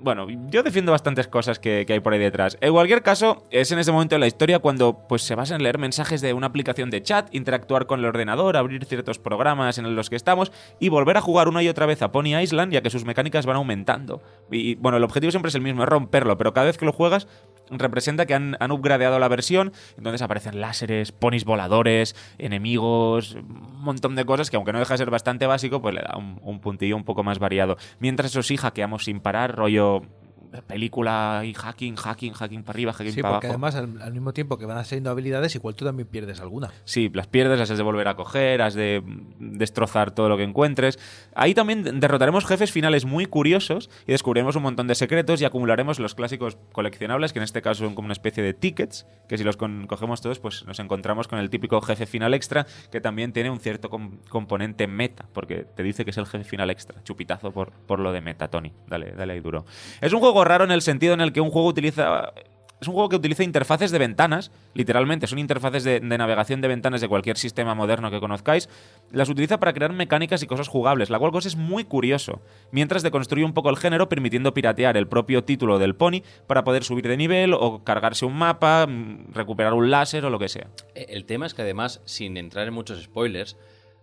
Speaker 3: bueno, yo defiendo bastantes cosas que hay por ahí detrás. En cualquier caso, es en ese momento de la historia cuando pues, se basa en leer mensajes de una aplicación de chat, interactuar con el ordenador, abrir ciertos programas en los que estamos y volver a jugar una y otra vez a Pony Island, ya que sus mecánicas van aumentando. Y bueno, el objetivo siempre es el mismo, es romperlo, pero cada vez que lo juegas representa que han upgradeado la versión, entonces aparecen láseres, ponis voladores, enemigos, un montón de cosas que aunque no deja de ser bastante básico, pues le da un puntillo un poco más variado. Mientras eso sí, hackeamos sin parar, rollo película y hacking para arriba, hacking
Speaker 5: sí,
Speaker 3: para abajo.
Speaker 5: Sí, porque además al mismo tiempo que van saliendo habilidades, igual tú también pierdes alguna.
Speaker 3: Sí, las pierdes, las has de volver a coger, has de destrozar todo lo que encuentres. Ahí también derrotaremos jefes finales muy curiosos y descubriremos un montón de secretos y acumularemos los clásicos coleccionables, que en este caso son como una especie de tickets, que si los cogemos todos, pues nos encontramos con el típico jefe final extra, que también tiene un cierto componente meta, porque te dice que es el jefe final extra. Chupitazo por lo de meta, Tony. Dale ahí duro. Es un juego raro en el sentido en el que un juego es un juego que utiliza interfaces de ventanas, literalmente, son interfaces de navegación de ventanas de cualquier sistema moderno que conozcáis, las utiliza para crear mecánicas y cosas jugables, la cual cosa es muy curioso, mientras deconstruye un poco el género permitiendo piratear el propio título del Pony para poder subir de nivel o cargarse un mapa, recuperar un láser o lo que sea.
Speaker 4: El tema es que además, sin entrar en muchos spoilers,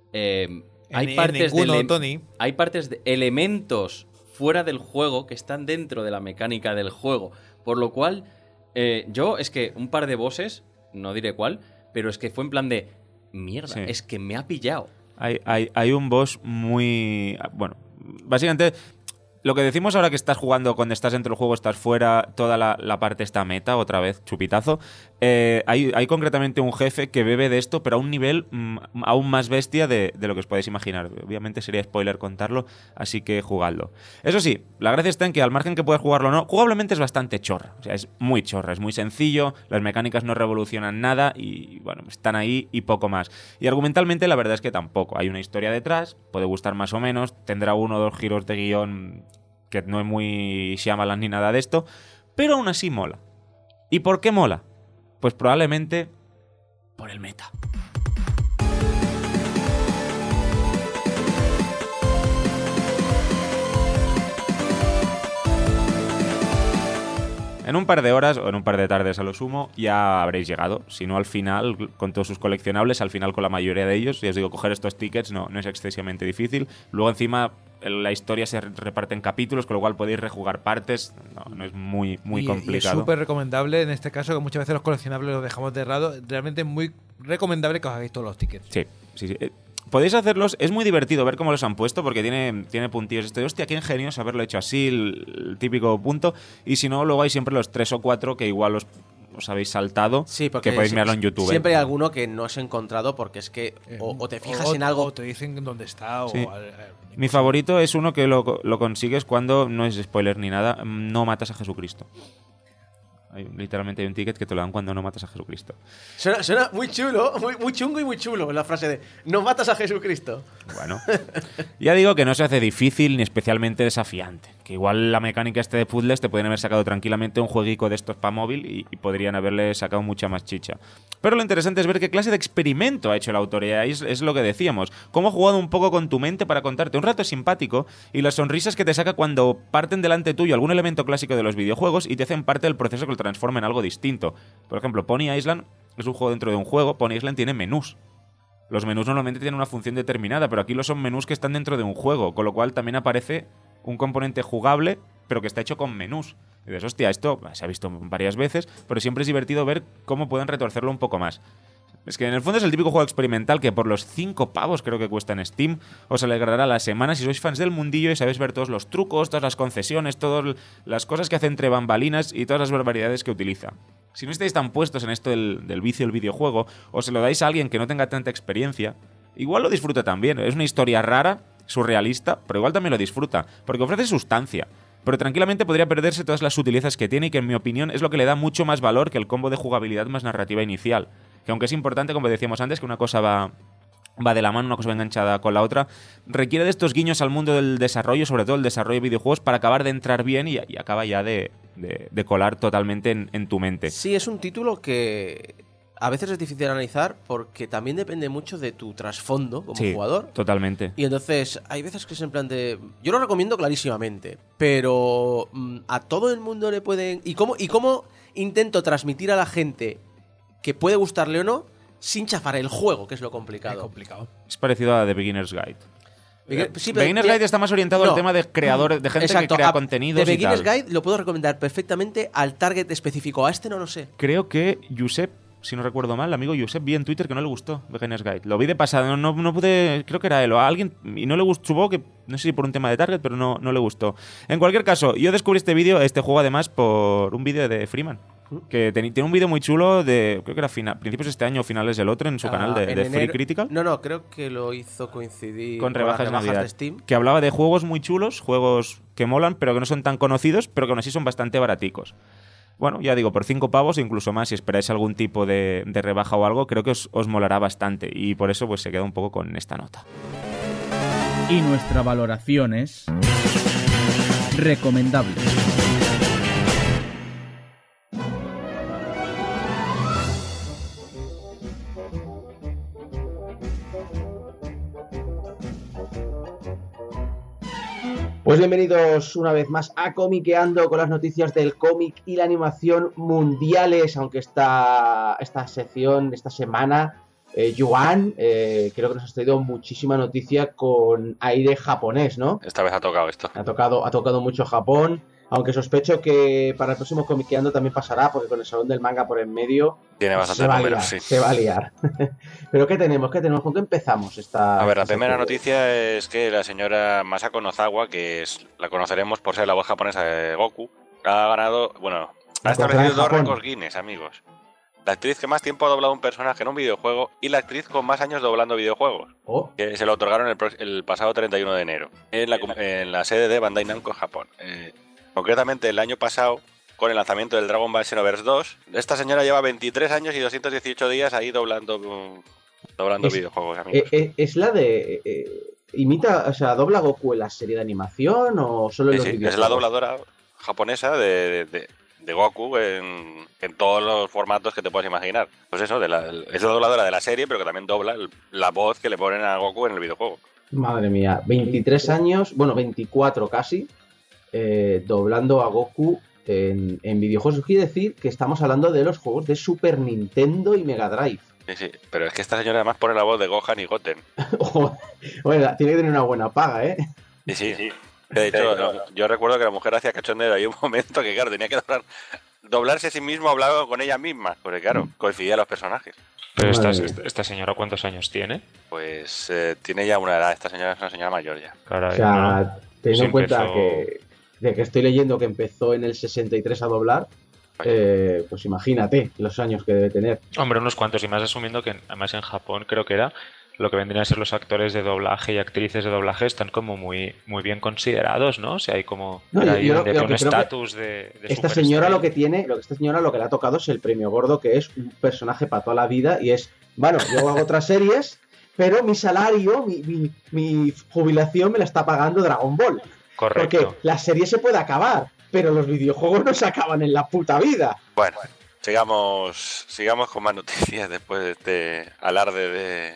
Speaker 4: hay partes de elementos fuera del juego que están dentro de la mecánica del juego. Por lo cual, yo es que un par de bosses, no diré cuál, pero es que fue en plan de mierda, sí. Es que me ha pillado.
Speaker 3: Hay un boss muy... Bueno, básicamente... Lo que decimos ahora que estás jugando, cuando estás dentro del juego, estás fuera, toda la parte está meta, otra vez, chupitazo. Hay concretamente un jefe que bebe de esto, pero a un nivel aún más bestia de lo que os podéis imaginar. Obviamente sería spoiler contarlo, así que jugadlo. Eso sí, la gracia está en que al margen que puedas jugarlo o no, jugablemente es bastante chorra. O sea, es muy chorra, es muy sencillo, las mecánicas no revolucionan nada y, bueno, están ahí y poco más. Y argumentalmente la verdad es que tampoco. Hay una historia detrás, puede gustar más o menos, tendrá 1 o 2 giros de guión que no es muy Shyamalan ni nada de esto, pero aún así mola. ¿Y por qué mola? Pues probablemente por el meta. En un par de horas o en un par de tardes a lo sumo ya habréis llegado. Si no al final, con todos sus coleccionables, al final con la mayoría de ellos. Y os digo, coger estos tickets no es excesivamente difícil. Luego encima la historia se reparte en capítulos, con lo cual podéis rejugar partes. No es muy complicado. Y es
Speaker 5: súper recomendable en este caso, que muchas veces los coleccionables los dejamos de lado. Realmente es muy recomendable que os hagáis todos los tickets.
Speaker 3: Sí. Podéis hacerlos, es muy divertido ver cómo los han puesto porque tiene puntillos. Estoy, hostia, qué ingenioso haberlo hecho así, el típico punto. Y si no, luego hay siempre los 3 o 4 que igual os habéis saltado, sí, porque que podéis mirarlo en YouTube.
Speaker 2: Siempre hay alguno que no has encontrado porque es que o te fijas en algo...
Speaker 5: O te dicen dónde está.
Speaker 3: Sí. Mi favorito es uno que lo consigues cuando, no es spoiler ni nada, no matas a Jesucristo. Literalmente hay un ticket que te lo dan cuando no matas a Jesucristo.
Speaker 2: Suena muy chulo, muy chungo y muy chulo la frase de no matas a Jesucristo.
Speaker 3: Bueno, ya digo que no se hace difícil ni especialmente desafiante. Que igual la mecánica de puzzles te pueden haber sacado tranquilamente un jueguico de estos para móvil y podrían haberle sacado mucha más chicha. Pero lo interesante es ver qué clase de experimento ha hecho el autor. Y es lo que decíamos. Cómo ha jugado un poco con tu mente para contarte un rato simpático y las sonrisas que te saca cuando parten delante tuyo algún elemento clásico de los videojuegos y te hacen parte del proceso que lo transforma en algo distinto. Por ejemplo, Pony Island es un juego dentro de un juego. Pony Island tiene menús. Los menús normalmente tienen una función determinada, pero aquí son menús que están dentro de un juego, con lo cual también aparece un componente jugable, pero que está hecho con menús. Y dices, hostia, esto se ha visto varias veces, pero siempre es divertido ver cómo pueden retorcerlo un poco más. Es que en el fondo es el típico juego experimental que por los 5 pavos creo que cuesta en Steam os alegrará la semana si sois fans del mundillo y sabéis ver todos los trucos, todas las concesiones, todas las cosas que hace entre bambalinas y todas las barbaridades que utiliza. Si no estáis tan puestos en esto del vicio del videojuego o se lo dais a alguien que no tenga tanta experiencia, igual lo disfruta también. Es una historia rara, surrealista, pero igual también lo disfruta, porque ofrece sustancia. Pero tranquilamente podría perderse todas las sutilezas que tiene y que en mi opinión es lo que le da mucho más valor que el combo de jugabilidad más narrativa inicial. Que aunque es importante, como decíamos antes, que una cosa va de la mano, una cosa va enganchada con la otra, requiere de estos guiños al mundo del desarrollo, sobre todo el desarrollo de videojuegos, para acabar de entrar bien y acaba ya de colar totalmente en tu mente.
Speaker 2: Sí, es un título que a veces es difícil analizar porque también depende mucho de tu trasfondo como jugador.
Speaker 3: Totalmente.
Speaker 2: Y entonces hay veces que es en plan de... Yo lo recomiendo clarísimamente, pero a todo el mundo le pueden... ¿Y cómo intento transmitir a la gente que puede gustarle o no sin chafar el juego, que es lo complicado?
Speaker 3: Es parecido a The Beginner's Guide.
Speaker 2: Sí, pero
Speaker 3: Beginner's Guide está más orientado al tema de creadores, de gente que crea contenidos.
Speaker 2: The
Speaker 3: y
Speaker 2: Beginner's
Speaker 3: tal.
Speaker 2: Guide lo puedo recomendar perfectamente al target específico. A este no lo sé.
Speaker 3: Creo que Josep, si no recuerdo mal, el amigo Josep, vi en Twitter que no le gustó Beginner's Guide. Lo vi de pasado, no pude, creo que era él o alguien, y no le gustó, supongo que, no sé si por un tema de target, pero no le gustó. En cualquier caso, yo descubrí este juego además por un vídeo de Freeman. Que tiene un vídeo muy chulo de, creo que era principios de este año o finales del otro, en su canal de Free Critical.
Speaker 2: No, creo que lo hizo coincidir
Speaker 3: con rebajas de Navidad,
Speaker 2: de Steam.
Speaker 3: Que hablaba de juegos muy chulos, juegos que molan, pero que no son tan conocidos, pero que aún así son bastante baraticos. Bueno, ya digo, por 5 pavos o incluso más, si esperáis algún tipo de rebaja o algo, creo que os molará bastante. Y por eso pues se queda un poco con esta nota.
Speaker 7: Y nuestra valoración es... recomendable.
Speaker 8: Pues bienvenidos una vez más a Comiqueando con las noticias del cómic y la animación mundiales, aunque esta sección, esta semana, Yuan, creo que nos has traído muchísima noticia con aire japonés, ¿no?
Speaker 9: Esta vez ha tocado esto.
Speaker 8: Ha tocado mucho Japón, aunque sospecho que para el próximo Comiqueando también pasará, porque con el Salón del Manga por en medio
Speaker 9: tiene bastante números, sí.
Speaker 8: Se va a liar. Pero ¿qué tenemos? ¿Con qué empezamos esta?
Speaker 9: A ver, la primera noticia es que la señora Masako Nozawa, que la conoceremos por ser la voz japonesa de Goku, ha ganado, ha establecido 2 récords Guinness, amigos. La actriz que más tiempo ha doblado un personaje en un videojuego y la actriz con más años doblando videojuegos. Que se lo otorgaron el pasado 31 de enero en la sede de Bandai Namco en Japón. Concretamente, el año pasado, con el lanzamiento del Dragon Ball Xenoverse 2, esta señora lleva 23 años y 218 días ahí doblando videojuegos, amigos.
Speaker 8: ¿Es la de... imita, o sea, dobla Goku en la serie de animación o solo en los videojuegos?
Speaker 9: Es la dobladora japonesa de Goku en todos los formatos que te puedas imaginar. Pues eso, es la dobladora de la serie, pero que también dobla la voz que le ponen a Goku en el videojuego.
Speaker 8: Madre mía, 23 años, 24 casi, doblando a Goku en videojuegos. Eso quiere decir que estamos hablando de los juegos de Super Nintendo y Mega Drive.
Speaker 9: Sí, pero es que esta señora además pone la voz de Gohan y Goten.
Speaker 8: Bueno, tiene que tener una buena paga, ¿eh?
Speaker 9: Sí. De hecho, yo recuerdo que la mujer hacía cachondeo. Hay un momento que, claro, tenía que doblarse a sí mismo hablando con ella misma. Porque, claro, coincidía los personajes.
Speaker 3: Pero esta señora, ¿cuántos años tiene?
Speaker 9: Pues tiene ya una edad. Esta señora es una señora mayor ya.
Speaker 3: Caray,
Speaker 8: o sea, teniendo en cuenta que estoy leyendo que empezó en el 63 a doblar, pues imagínate los años que debe tener.
Speaker 3: Hombre, unos cuantos, y más asumiendo que además en Japón creo que era lo que vendrían a ser los actores de doblaje y actrices de doblaje están como muy, muy bien considerados, ¿no? O sea, hay como un estatus de
Speaker 8: esta señora lo que le ha tocado es el premio gordo, que es un personaje para toda la vida, y es, yo hago otras series, pero mi salario, mi jubilación me la está pagando Dragon Ball.
Speaker 3: Correcto.
Speaker 8: Porque la serie se puede acabar, pero los videojuegos no se acaban en la puta vida.
Speaker 9: Bueno, sigamos con más noticias después de este alarde de...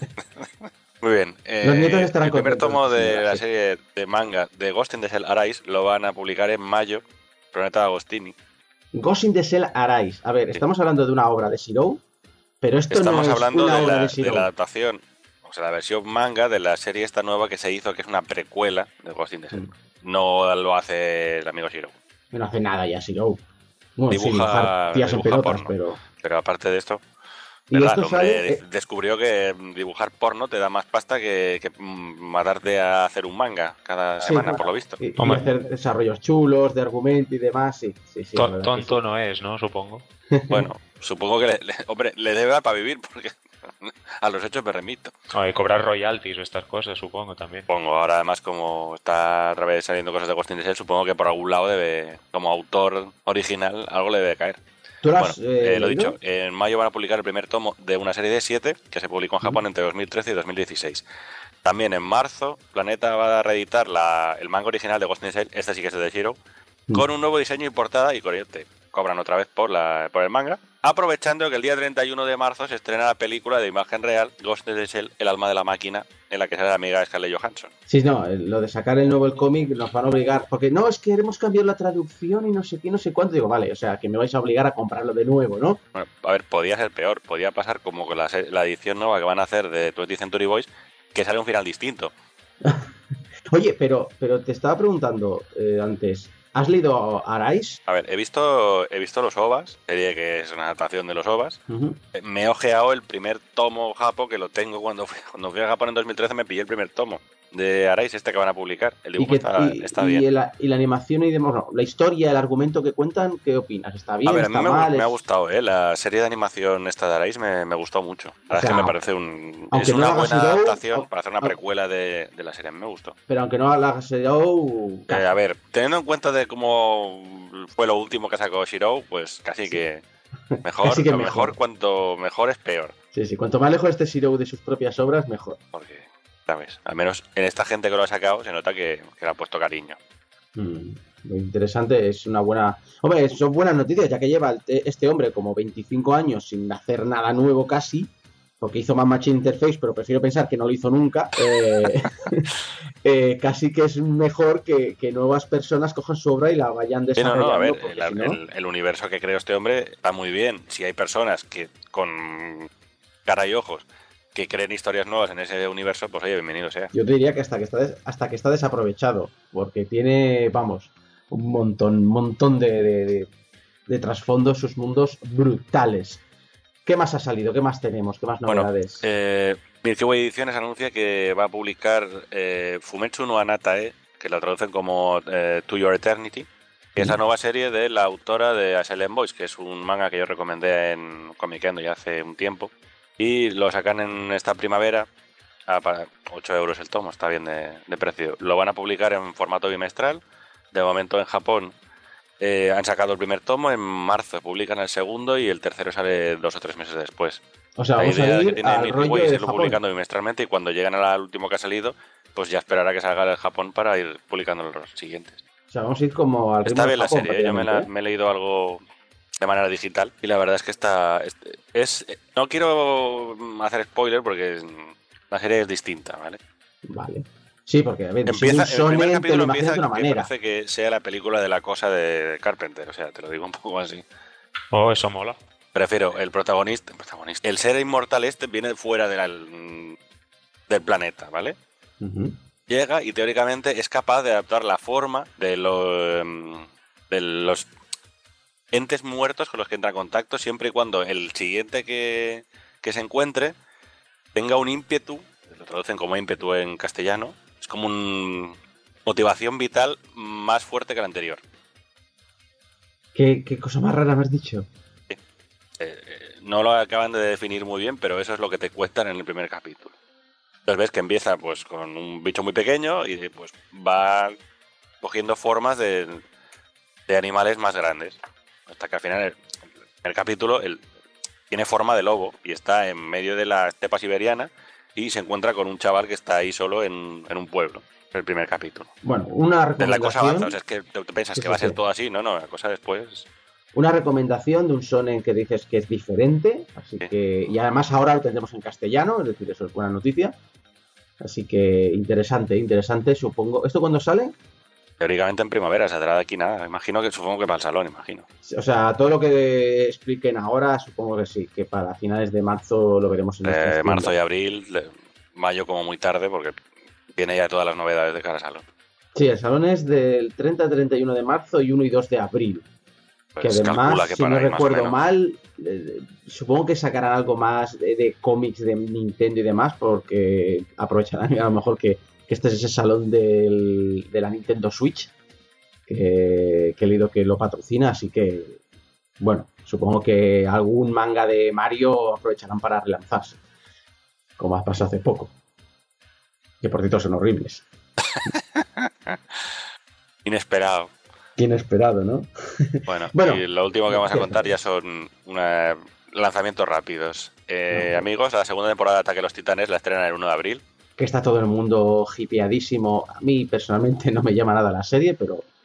Speaker 9: Muy bien.
Speaker 8: Los nietos estarán
Speaker 9: el primer
Speaker 8: contentos,
Speaker 9: tomo de la serie de manga de Ghost in the Shell Arise lo van a publicar en mayo, Planeta Agostini.
Speaker 8: Ghost in the Shell Arise. A ver, estamos hablando de una obra de Shirou, pero esto no es
Speaker 9: hablando
Speaker 8: una obra de
Speaker 9: de
Speaker 8: Shirou.
Speaker 9: la adaptación, o sea, la versión manga de la serie esta nueva que se hizo, que es una precuela de Ghost in the Shell. No lo hace el amigo Shirou.
Speaker 8: No hace nada ya Shirou. Bueno,
Speaker 9: dibuja
Speaker 8: tías en pelotas,
Speaker 9: porno, pero aparte de esto,
Speaker 8: y
Speaker 9: ¿verdad?
Speaker 8: esto
Speaker 9: El hombre
Speaker 8: sale,
Speaker 9: descubrió que dibujar porno te da más pasta que matarte a hacer un manga cada semana, por lo visto.
Speaker 8: Y hacer desarrollos chulos, de argumento y demás, sí.
Speaker 3: Tonto no es, ¿no? Supongo.
Speaker 9: Bueno, supongo que le debe dar para vivir, porque a los hechos me remito.
Speaker 3: Y cobrar royalties o estas cosas, supongo, también.
Speaker 9: Supongo, ahora además como está otra vez saliendo cosas de Ghost in the Shell, supongo que por algún lado debe, como autor original, algo le debe caer.
Speaker 8: ¿Tú lo has,
Speaker 9: lo dicho, en mayo van a publicar el primer tomo de una serie de 7 que se publicó en Japón entre 2013 y 2016. También en marzo, Planeta va a reeditar el manga original de Ghost in the Shell, este sí que es de Shiro, con un nuevo diseño y portada y corriente. cobran otra vez por el manga. Aprovechando que el día 31 de marzo se estrena la película de imagen real Ghost in the Shell, el alma de la máquina, en la que sale la amiga Scarlett Johansson.
Speaker 8: Sí, no, lo de sacar el nuevo cómic nos van a obligar, porque no, es que queremos cambiar la traducción y no sé qué, no sé cuánto. Digo, vale, o sea, que me vais a obligar a comprarlo de nuevo, ¿no?
Speaker 9: Bueno, a ver, podía ser peor, podía pasar como con la edición nueva que van a hacer de 20th Century Boys, que sale un final distinto.
Speaker 8: Oye, pero te estaba preguntando antes, ¿has leído Arise?
Speaker 9: A ver, he visto los OVAs, serie que es una adaptación de los OVAs. Me he ojeado el primer tomo japo, que lo tengo cuando fui a Japón en 2013, me pillé el primer tomo de Arise, que van a publicar. El dibujo está bien.
Speaker 8: Y la animación y demás, no, la historia, el argumento que cuentan, ¿qué opinas? ¿Está bien?
Speaker 9: A ver,
Speaker 8: ¿Está
Speaker 9: a mí
Speaker 8: mal?
Speaker 9: me ha gustado, la serie de animación esta de Arise me gustó mucho. La verdad es que me parece es una buena adaptación para hacer una precuela de la serie, me gustó.
Speaker 8: Pero aunque no la hagas Shirou...
Speaker 9: a ver, teniendo en cuenta de cómo fue lo último que sacó Shirou, pues casi que mejor,
Speaker 8: casi que
Speaker 9: mejor cuanto mejor es peor.
Speaker 8: Sí, cuanto más lejos esté Shirou de sus propias obras, mejor.
Speaker 9: Porque, ¿sabes? Al menos en esta gente que lo ha sacado se nota que le ha puesto cariño.
Speaker 8: Muy interesante, es una buena... Hombre, son buenas noticias, ya que lleva este hombre como 25 años sin hacer nada nuevo casi, porque hizo Man Machine Interface, pero prefiero pensar que no lo hizo nunca. Casi que es mejor que nuevas personas cojan su obra y la vayan desarrollando.
Speaker 9: A ver, el universo que creó este hombre está muy bien. Si hay personas que con cara y ojos que creen historias nuevas en ese universo, pues oye, bienvenido sea.
Speaker 8: Yo te diría que hasta que está desaprovechado, porque tiene, vamos, un montón de trasfondos, sus mundos brutales. ¿Qué más ha salido? ¿Qué más tenemos? ¿Qué más novedades?
Speaker 9: Milky Way Ediciones anuncia que va a publicar Fumetsu no Anatae, que lo traducen como To Your Eternity, que es la nueva serie de la autora de Asylum Boys, que es un manga que yo recomendé en Comiqueando ya hace un tiempo. Y lo sacan en esta primavera para 8 euros el tomo, está bien de precio. Lo van a publicar en formato bimestral. De momento en Japón han sacado el primer tomo, en marzo publican el segundo y el tercero sale 2 o 3 meses después.
Speaker 8: O sea,
Speaker 9: la
Speaker 8: vamos
Speaker 9: idea
Speaker 8: a ir
Speaker 9: que tiene
Speaker 8: al
Speaker 9: Milky
Speaker 8: rollo
Speaker 9: Way es
Speaker 8: de
Speaker 9: irlo
Speaker 8: Japón.
Speaker 9: publicando bimestralmente y cuando lleguen al último que ha salido, pues ya esperará que salga el Japón para ir publicando los siguientes.
Speaker 8: O sea, vamos a ir como al ritmo
Speaker 9: Está
Speaker 8: de
Speaker 9: bien la
Speaker 8: Japón,
Speaker 9: serie, yo me he leído algo de manera digital y la verdad es que no quiero hacer spoiler porque la serie es distinta, ¿vale?
Speaker 8: Vale. Sí, porque a ver,
Speaker 9: empieza,
Speaker 8: si un
Speaker 9: el primer
Speaker 8: shonen te lo
Speaker 9: capítulo
Speaker 8: imaginas
Speaker 9: empieza
Speaker 8: de una
Speaker 9: que
Speaker 8: manera.
Speaker 9: parece que sea la película de la cosa de Carpenter, o sea, te lo digo un poco así.
Speaker 3: Oh, eso mola.
Speaker 9: Prefiero el protagonista. El ser inmortal viene fuera del planeta, ¿vale? Llega y teóricamente es capaz de adaptar la forma de los entes muertos con los que entra en contacto siempre y cuando el siguiente que se encuentre tenga un ímpetu, lo traducen como ímpetu en castellano, es como una motivación vital más fuerte que la anterior.
Speaker 8: ¿Qué cosa más rara me has dicho?
Speaker 9: No lo acaban de definir muy bien, pero eso es lo que te cuentan en el primer capítulo. Entonces ves que empieza pues con un bicho muy pequeño y pues va cogiendo formas de animales más grandes. Hasta que al final el capítulo tiene forma de lobo y está en medio de la estepa siberiana y se encuentra con un chaval que está ahí solo en un pueblo. El primer capítulo.
Speaker 8: Bueno, una recomendación...
Speaker 9: La cosa avanza, o sea, es que te piensas que va a ser todo así, no, la cosa después...
Speaker 8: Una recomendación de un shonen que dices que es diferente, así que... Y además ahora lo tendremos en castellano, es decir, eso es buena noticia. Así que interesante, supongo. ¿Esto cuándo sale?
Speaker 9: Teóricamente en primavera, saldrá de aquí nada. Supongo que para el salón, imagino.
Speaker 8: O sea, todo lo que expliquen ahora, supongo que sí, que para finales de marzo lo veremos en
Speaker 9: marzo y abril, mayo como muy tarde, porque viene ya todas las novedades de cada salón.
Speaker 8: Sí, el salón es del 30 al 31 de marzo y 1 y 2 de abril. Pues que además, si no recuerdo mal, supongo que sacarán algo más de cómics de Nintendo y demás, porque aprovecharán a lo mejor que este es ese salón de la Nintendo Switch, que he leído que lo patrocina, así que, bueno, supongo que algún manga de Mario aprovecharán para relanzarse, como ha pasado hace poco. Que por cierto son horribles. Inesperado, ¿no?
Speaker 9: Bueno, y lo último que vamos a contar ya son lanzamientos rápidos. Amigos, la segunda temporada de Ataque a los Titanes la estrenan el 1 de abril.
Speaker 8: Que está todo el mundo hipeadísimo. A mí personalmente no me llama nada la serie, pero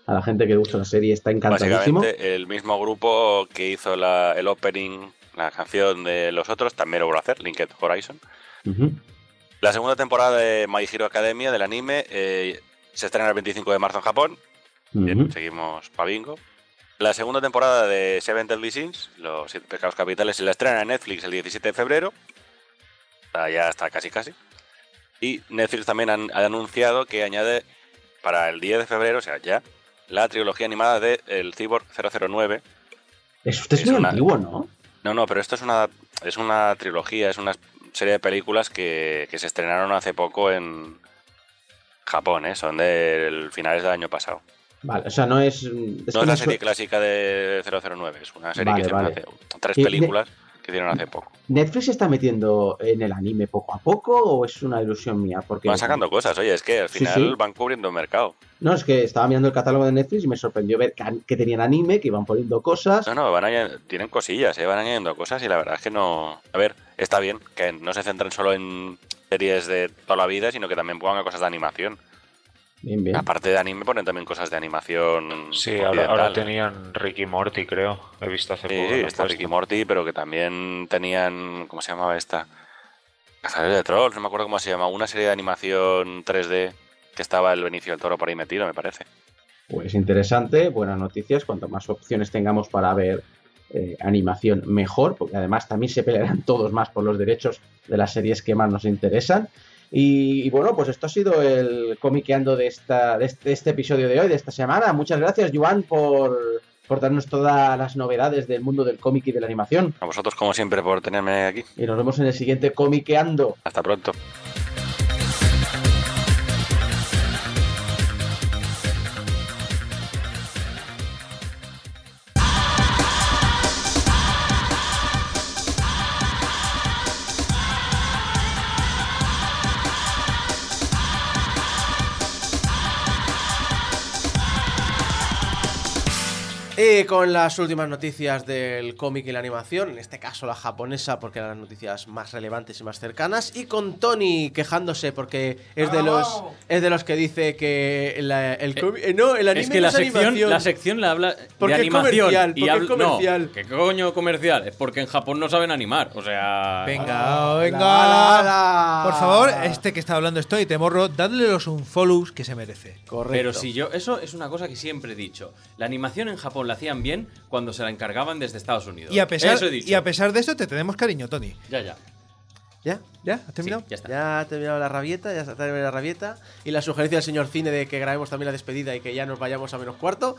Speaker 8: A la gente que le gusta la serie está encantadísimo.
Speaker 9: Básicamente, el mismo grupo que hizo el opening, la canción de los otros, también lo volvió a hacer, Linked Horizon. La segunda temporada de My Hero Academia, del anime, se estrena el 25 de marzo en Japón. Bien, seguimos pa' bingo. La segunda temporada de Seven Deadly Sins, los 7 pecados capitales, se la estrena en Netflix el 17 de febrero. Ya está casi. Y Netflix también ha anunciado que añade para el 10 de febrero, o sea, ya, la trilogía animada de el Cyborg 009.
Speaker 8: Eso es muy antiguo, ¿no?
Speaker 9: No, pero esto es una trilogía, es una serie de películas que se estrenaron hace poco en Japón, son de finales del año pasado.
Speaker 8: Vale, o sea, no es...
Speaker 9: no es la serie clásica de 009, es una serie que hicieron hace 3 películas que hicieron hace poco.
Speaker 8: ¿Netflix se está metiendo en el anime poco a poco o es una ilusión mía? Porque
Speaker 9: van sacando cosas, oye, es que al final van cubriendo el mercado.
Speaker 8: No, es que estaba mirando el catálogo de Netflix y me sorprendió ver que tenían anime, que iban poniendo cosas.
Speaker 9: No, tienen cosillas, van añadiendo cosas y la verdad es que no... A ver, está bien que no se centren solo en series de toda la vida, sino que también pongan cosas de animación.
Speaker 8: Bien.
Speaker 9: Aparte de anime ponen también cosas de animación.
Speaker 10: Sí, ahora tenían Ricky Morty, creo. He visto hace poco.
Speaker 9: Sí, está Ricky Morty, pero que también tenían... ¿Cómo se llamaba esta? Cazadores de Trolls, no me acuerdo cómo se llama. Una serie de animación 3D que estaba el Benicio del Toro por ahí metido, me parece.
Speaker 8: Pues interesante, buenas noticias. Cuanto más opciones tengamos para ver animación, mejor, porque además también se pelearán todos más por los derechos de las series que más nos interesan. Y bueno, pues esto ha sido el comiqueando de este episodio de hoy, de esta semana. Muchas gracias, Joan, por darnos todas las novedades del mundo del cómic y de la animación.
Speaker 9: A vosotros, como siempre, por tenerme aquí.
Speaker 8: Y nos vemos en el siguiente comiqueando.
Speaker 9: Hasta pronto.
Speaker 2: Y con las últimas noticias del cómic y la animación, en este caso la japonesa, porque eran las noticias más relevantes y más cercanas, y con Tony quejándose porque es de los que dice que el anime
Speaker 4: es que la sección la habla
Speaker 2: porque
Speaker 4: de animación
Speaker 2: es comercial.
Speaker 4: No, ¿qué coño comercial? Es porque en Japón no saben animar, o sea...
Speaker 5: Venga.
Speaker 2: Por
Speaker 5: favor, que está hablando estoy, Temorro, dadle los unfollows que se merece.
Speaker 2: Correcto.
Speaker 4: Pero si eso es una cosa que siempre he dicho. La animación en Japón la hacían bien cuando se la encargaban desde Estados Unidos.
Speaker 5: Y a pesar de eso te tenemos cariño, Tony.
Speaker 4: Ya.
Speaker 2: ¿Ya?
Speaker 5: ¿Has terminado?
Speaker 4: Sí, ya está.
Speaker 2: Ya ha terminado la rabieta. Y la sugerencia del señor Cine de que grabemos también la despedida y que ya nos vayamos a menos cuarto.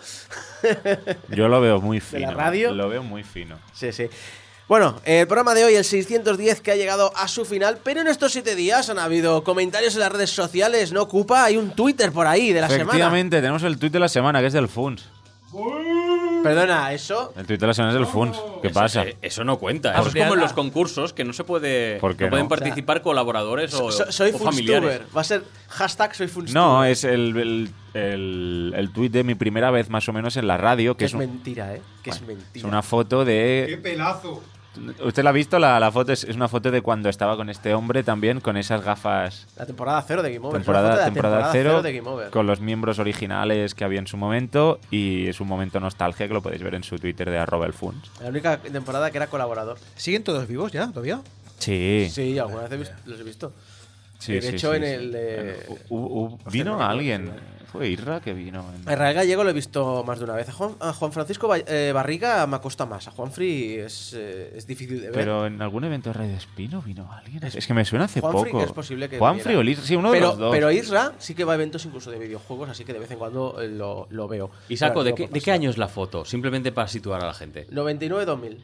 Speaker 3: Yo lo veo muy fino.
Speaker 2: ¿De la radio?
Speaker 3: Lo veo muy fino.
Speaker 2: Sí. Bueno, el programa de hoy, el 610, que ha llegado a su final, pero en estos 7 días han habido comentarios en las redes sociales, ¿no, Cupa? Hay un Twitter por ahí de la semana.
Speaker 3: Efectivamente, tenemos el tweet de la semana, que es del FUNS.
Speaker 2: Perdona, ¿eso?
Speaker 3: El tweet de la semana es del FUNS. ¿Qué pasa?
Speaker 4: Eso no cuenta. Eso es como en los concursos, que no se puede.
Speaker 3: ¿Por qué
Speaker 4: no pueden
Speaker 3: no?
Speaker 4: participar colaboradores
Speaker 2: soy
Speaker 4: o familiares.
Speaker 2: Va a ser hashtag soy Funstuber.
Speaker 3: No, es el tweet de mi primera vez más o menos en la radio. Que
Speaker 2: es mentira, que es mentira.
Speaker 3: Es una foto de...
Speaker 11: ¡Qué pelazo!
Speaker 3: ¿Usted la ha visto? La foto es una foto de cuando estaba con este hombre también, con esas gafas.
Speaker 2: La temporada 0 de Game Over.
Speaker 3: Temporada 0
Speaker 2: de Game Over.
Speaker 3: Con los miembros originales que había en su momento. Y es un momento nostalgia que lo podéis ver en su Twitter de @elfuns.
Speaker 2: La única temporada que era colaborador.
Speaker 5: ¿Siguen todos vivos ya, todavía?
Speaker 3: Sí.
Speaker 2: Sí, alguna vez los he visto.
Speaker 3: Sí,
Speaker 2: de hecho, en el...
Speaker 3: vino alguien. Fue Irra que vino.
Speaker 2: A Israel Gallego lo he visto más de una vez. A Juan Francisco Barriga me acosta más. A Juanfrey es difícil de ver.
Speaker 3: Pero en algún evento de Radio Espino vino alguien. Es que me suena hace
Speaker 2: Juanfrey,
Speaker 3: poco.
Speaker 2: Es posible que
Speaker 3: Juanfrey o Isra, sí, uno de los dos.
Speaker 2: Pero Isra sí que va a eventos incluso de videojuegos, así que de vez en cuando lo veo.
Speaker 4: Y Saco, ¿de qué año es la foto? Simplemente para situar a la gente.
Speaker 2: 99-2000.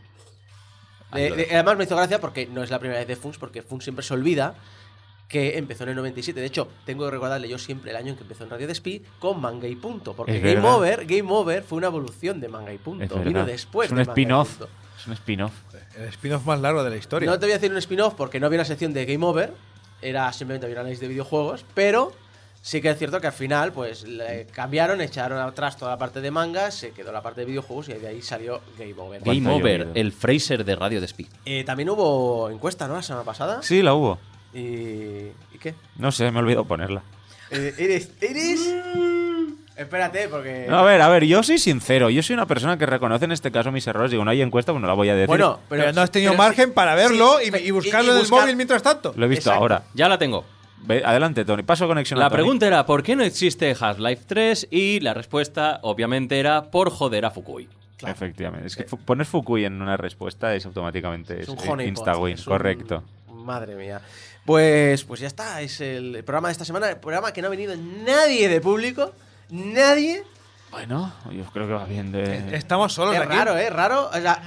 Speaker 2: Además me hizo gracia porque no es la primera vez de Funs, porque Funs siempre se olvida que empezó en el 97. De hecho, tengo que recordarle yo siempre el año en que empezó en Radio Despí con Manga y Punto. Porque Game Over fue una evolución de Manga y Punto. Vino después de Manga y Punto.
Speaker 3: Es un spin-off.
Speaker 5: El spin-off más largo de la historia.
Speaker 2: No te voy a decir un spin-off porque no había una sección de Game Over. Era simplemente un análisis de videojuegos. Pero sí que es cierto que al final pues le cambiaron, echaron atrás toda la parte de manga, se quedó la parte de videojuegos y de ahí salió Game Over.
Speaker 4: Game Over, el Fraser de Radio Despí.
Speaker 2: También hubo encuesta, ¿no? La semana pasada.
Speaker 3: Sí, la hubo.
Speaker 2: ¿Y qué?
Speaker 3: No sé, me he olvidado ponerla.
Speaker 2: ¿Eres Espérate, porque...
Speaker 3: No, a ver, yo soy sincero. Yo soy una persona que reconoce en este caso mis errores. Digo, no hay encuesta, pues no la voy a decir.
Speaker 2: Bueno,
Speaker 5: pero no has tenido margen para verlo y buscarlo en el móvil mientras tanto.
Speaker 3: Lo he visto ahora.
Speaker 4: Ya la tengo.
Speaker 3: Adelante, Tony. Paso conexión a
Speaker 4: La
Speaker 3: Tony.
Speaker 4: pregunta era ¿por qué no existe Half-Life 3? Y la respuesta, obviamente, era por joder a Fukui.
Speaker 3: Claro. Efectivamente. Es que poner Fukui en una respuesta es automáticamente
Speaker 2: un
Speaker 3: insta-win. Correcto.
Speaker 2: Madre mía. Pues ya está. Es el programa de esta semana. El programa que no ha venido nadie de público. Nadie.
Speaker 3: Bueno, yo creo que va bien de...
Speaker 5: Estamos solos
Speaker 2: Es
Speaker 5: aquí.
Speaker 2: raro, raro. O sea,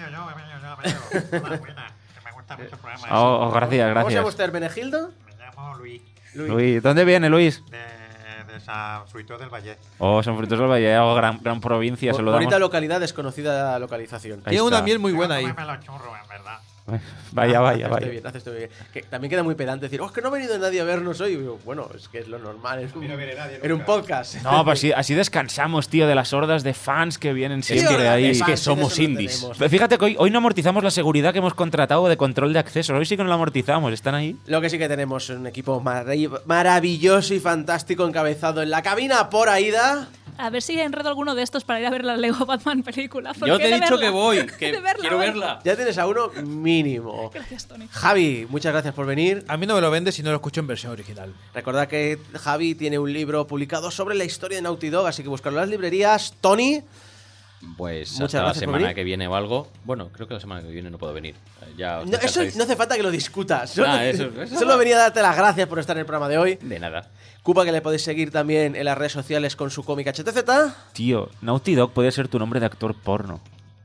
Speaker 3: gracias.
Speaker 2: ¿Cómo se llama usted, Benegildo?
Speaker 11: Me llamo Luis.
Speaker 3: Luis, ¿dónde viene, Luis?
Speaker 11: De San Fruito del Valle.
Speaker 3: Oh, San Fruitos del Valle, gran provincia, se lo damos.
Speaker 2: Bonita localidad, desconocida localización.
Speaker 5: Tiene una miel muy buena ahí.
Speaker 11: Me lo churro, en verdad.
Speaker 3: Vaya.
Speaker 2: Haces bien. Que también queda muy pedante decir, es que no ha venido nadie a vernos hoy. Y digo, bueno, es que es lo normal, en un podcast.
Speaker 3: No, pues así descansamos, tío, de las hordas de fans que vienen siempre ahí.
Speaker 4: Es que somos indies.
Speaker 3: Fíjate que hoy no amortizamos la seguridad que hemos contratado de control de acceso. Hoy sí que no la amortizamos, están ahí.
Speaker 2: Lo que sí que tenemos es un equipo maravilloso y fantástico encabezado en la cabina por Aida.
Speaker 6: A ver si enredo alguno de estos para ir a ver la Lego Batman película.
Speaker 4: Yo te he dicho que voy, que quiero verla.
Speaker 2: Ya tienes a uno mínimo.
Speaker 6: Gracias, Tony.
Speaker 2: Javi, muchas gracias por venir.
Speaker 5: A mí no me lo vendes si no lo escucho en versión original.
Speaker 2: Recordad que Javi tiene un libro publicado sobre la historia de Naughty Dog, así que buscarlo en las librerías. Tony,
Speaker 4: pues
Speaker 2: muchas
Speaker 4: hasta la
Speaker 2: gracias por
Speaker 4: semana
Speaker 2: venir.
Speaker 4: que viene o algo. Bueno, creo que la semana que viene no puedo venir. Ya os
Speaker 2: no, eso
Speaker 4: descansáis.
Speaker 2: no hace falta que lo discutas.
Speaker 4: Eso.
Speaker 2: Solo venía a darte las gracias por estar en el programa de hoy.
Speaker 4: De nada.
Speaker 2: Cupa, que le podéis seguir también en las redes sociales con su cómic HTZ.
Speaker 3: Tío, Naughty Dog puede ser tu nombre de actor porno.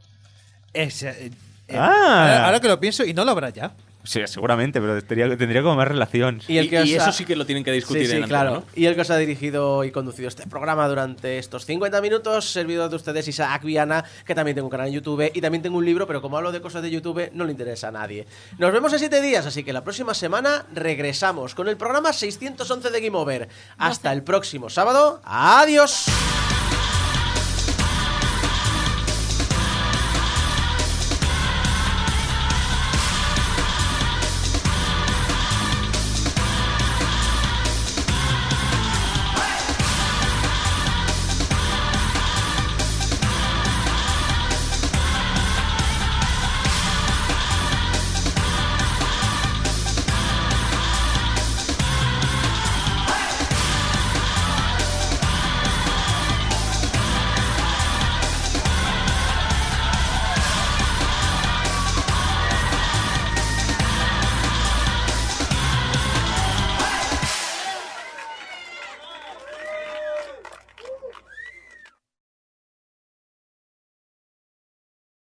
Speaker 5: Ahora que lo pienso, y no lo habrá ya.
Speaker 3: Sí, seguramente, pero tendría como más relación.
Speaker 4: Y eso sí que lo tienen que discutir en
Speaker 2: claro.
Speaker 4: antena, ¿no?
Speaker 2: Y el que os ha dirigido y conducido este programa durante estos 50 minutos, servidor de ustedes, Isaac Viana, que también tengo un canal en YouTube y también tengo un libro, pero como hablo de cosas de YouTube, no le interesa a nadie. Nos vemos en 7 días, así que la próxima semana regresamos con el programa 611 de Game Over. Hasta el próximo sábado. ¡Adiós!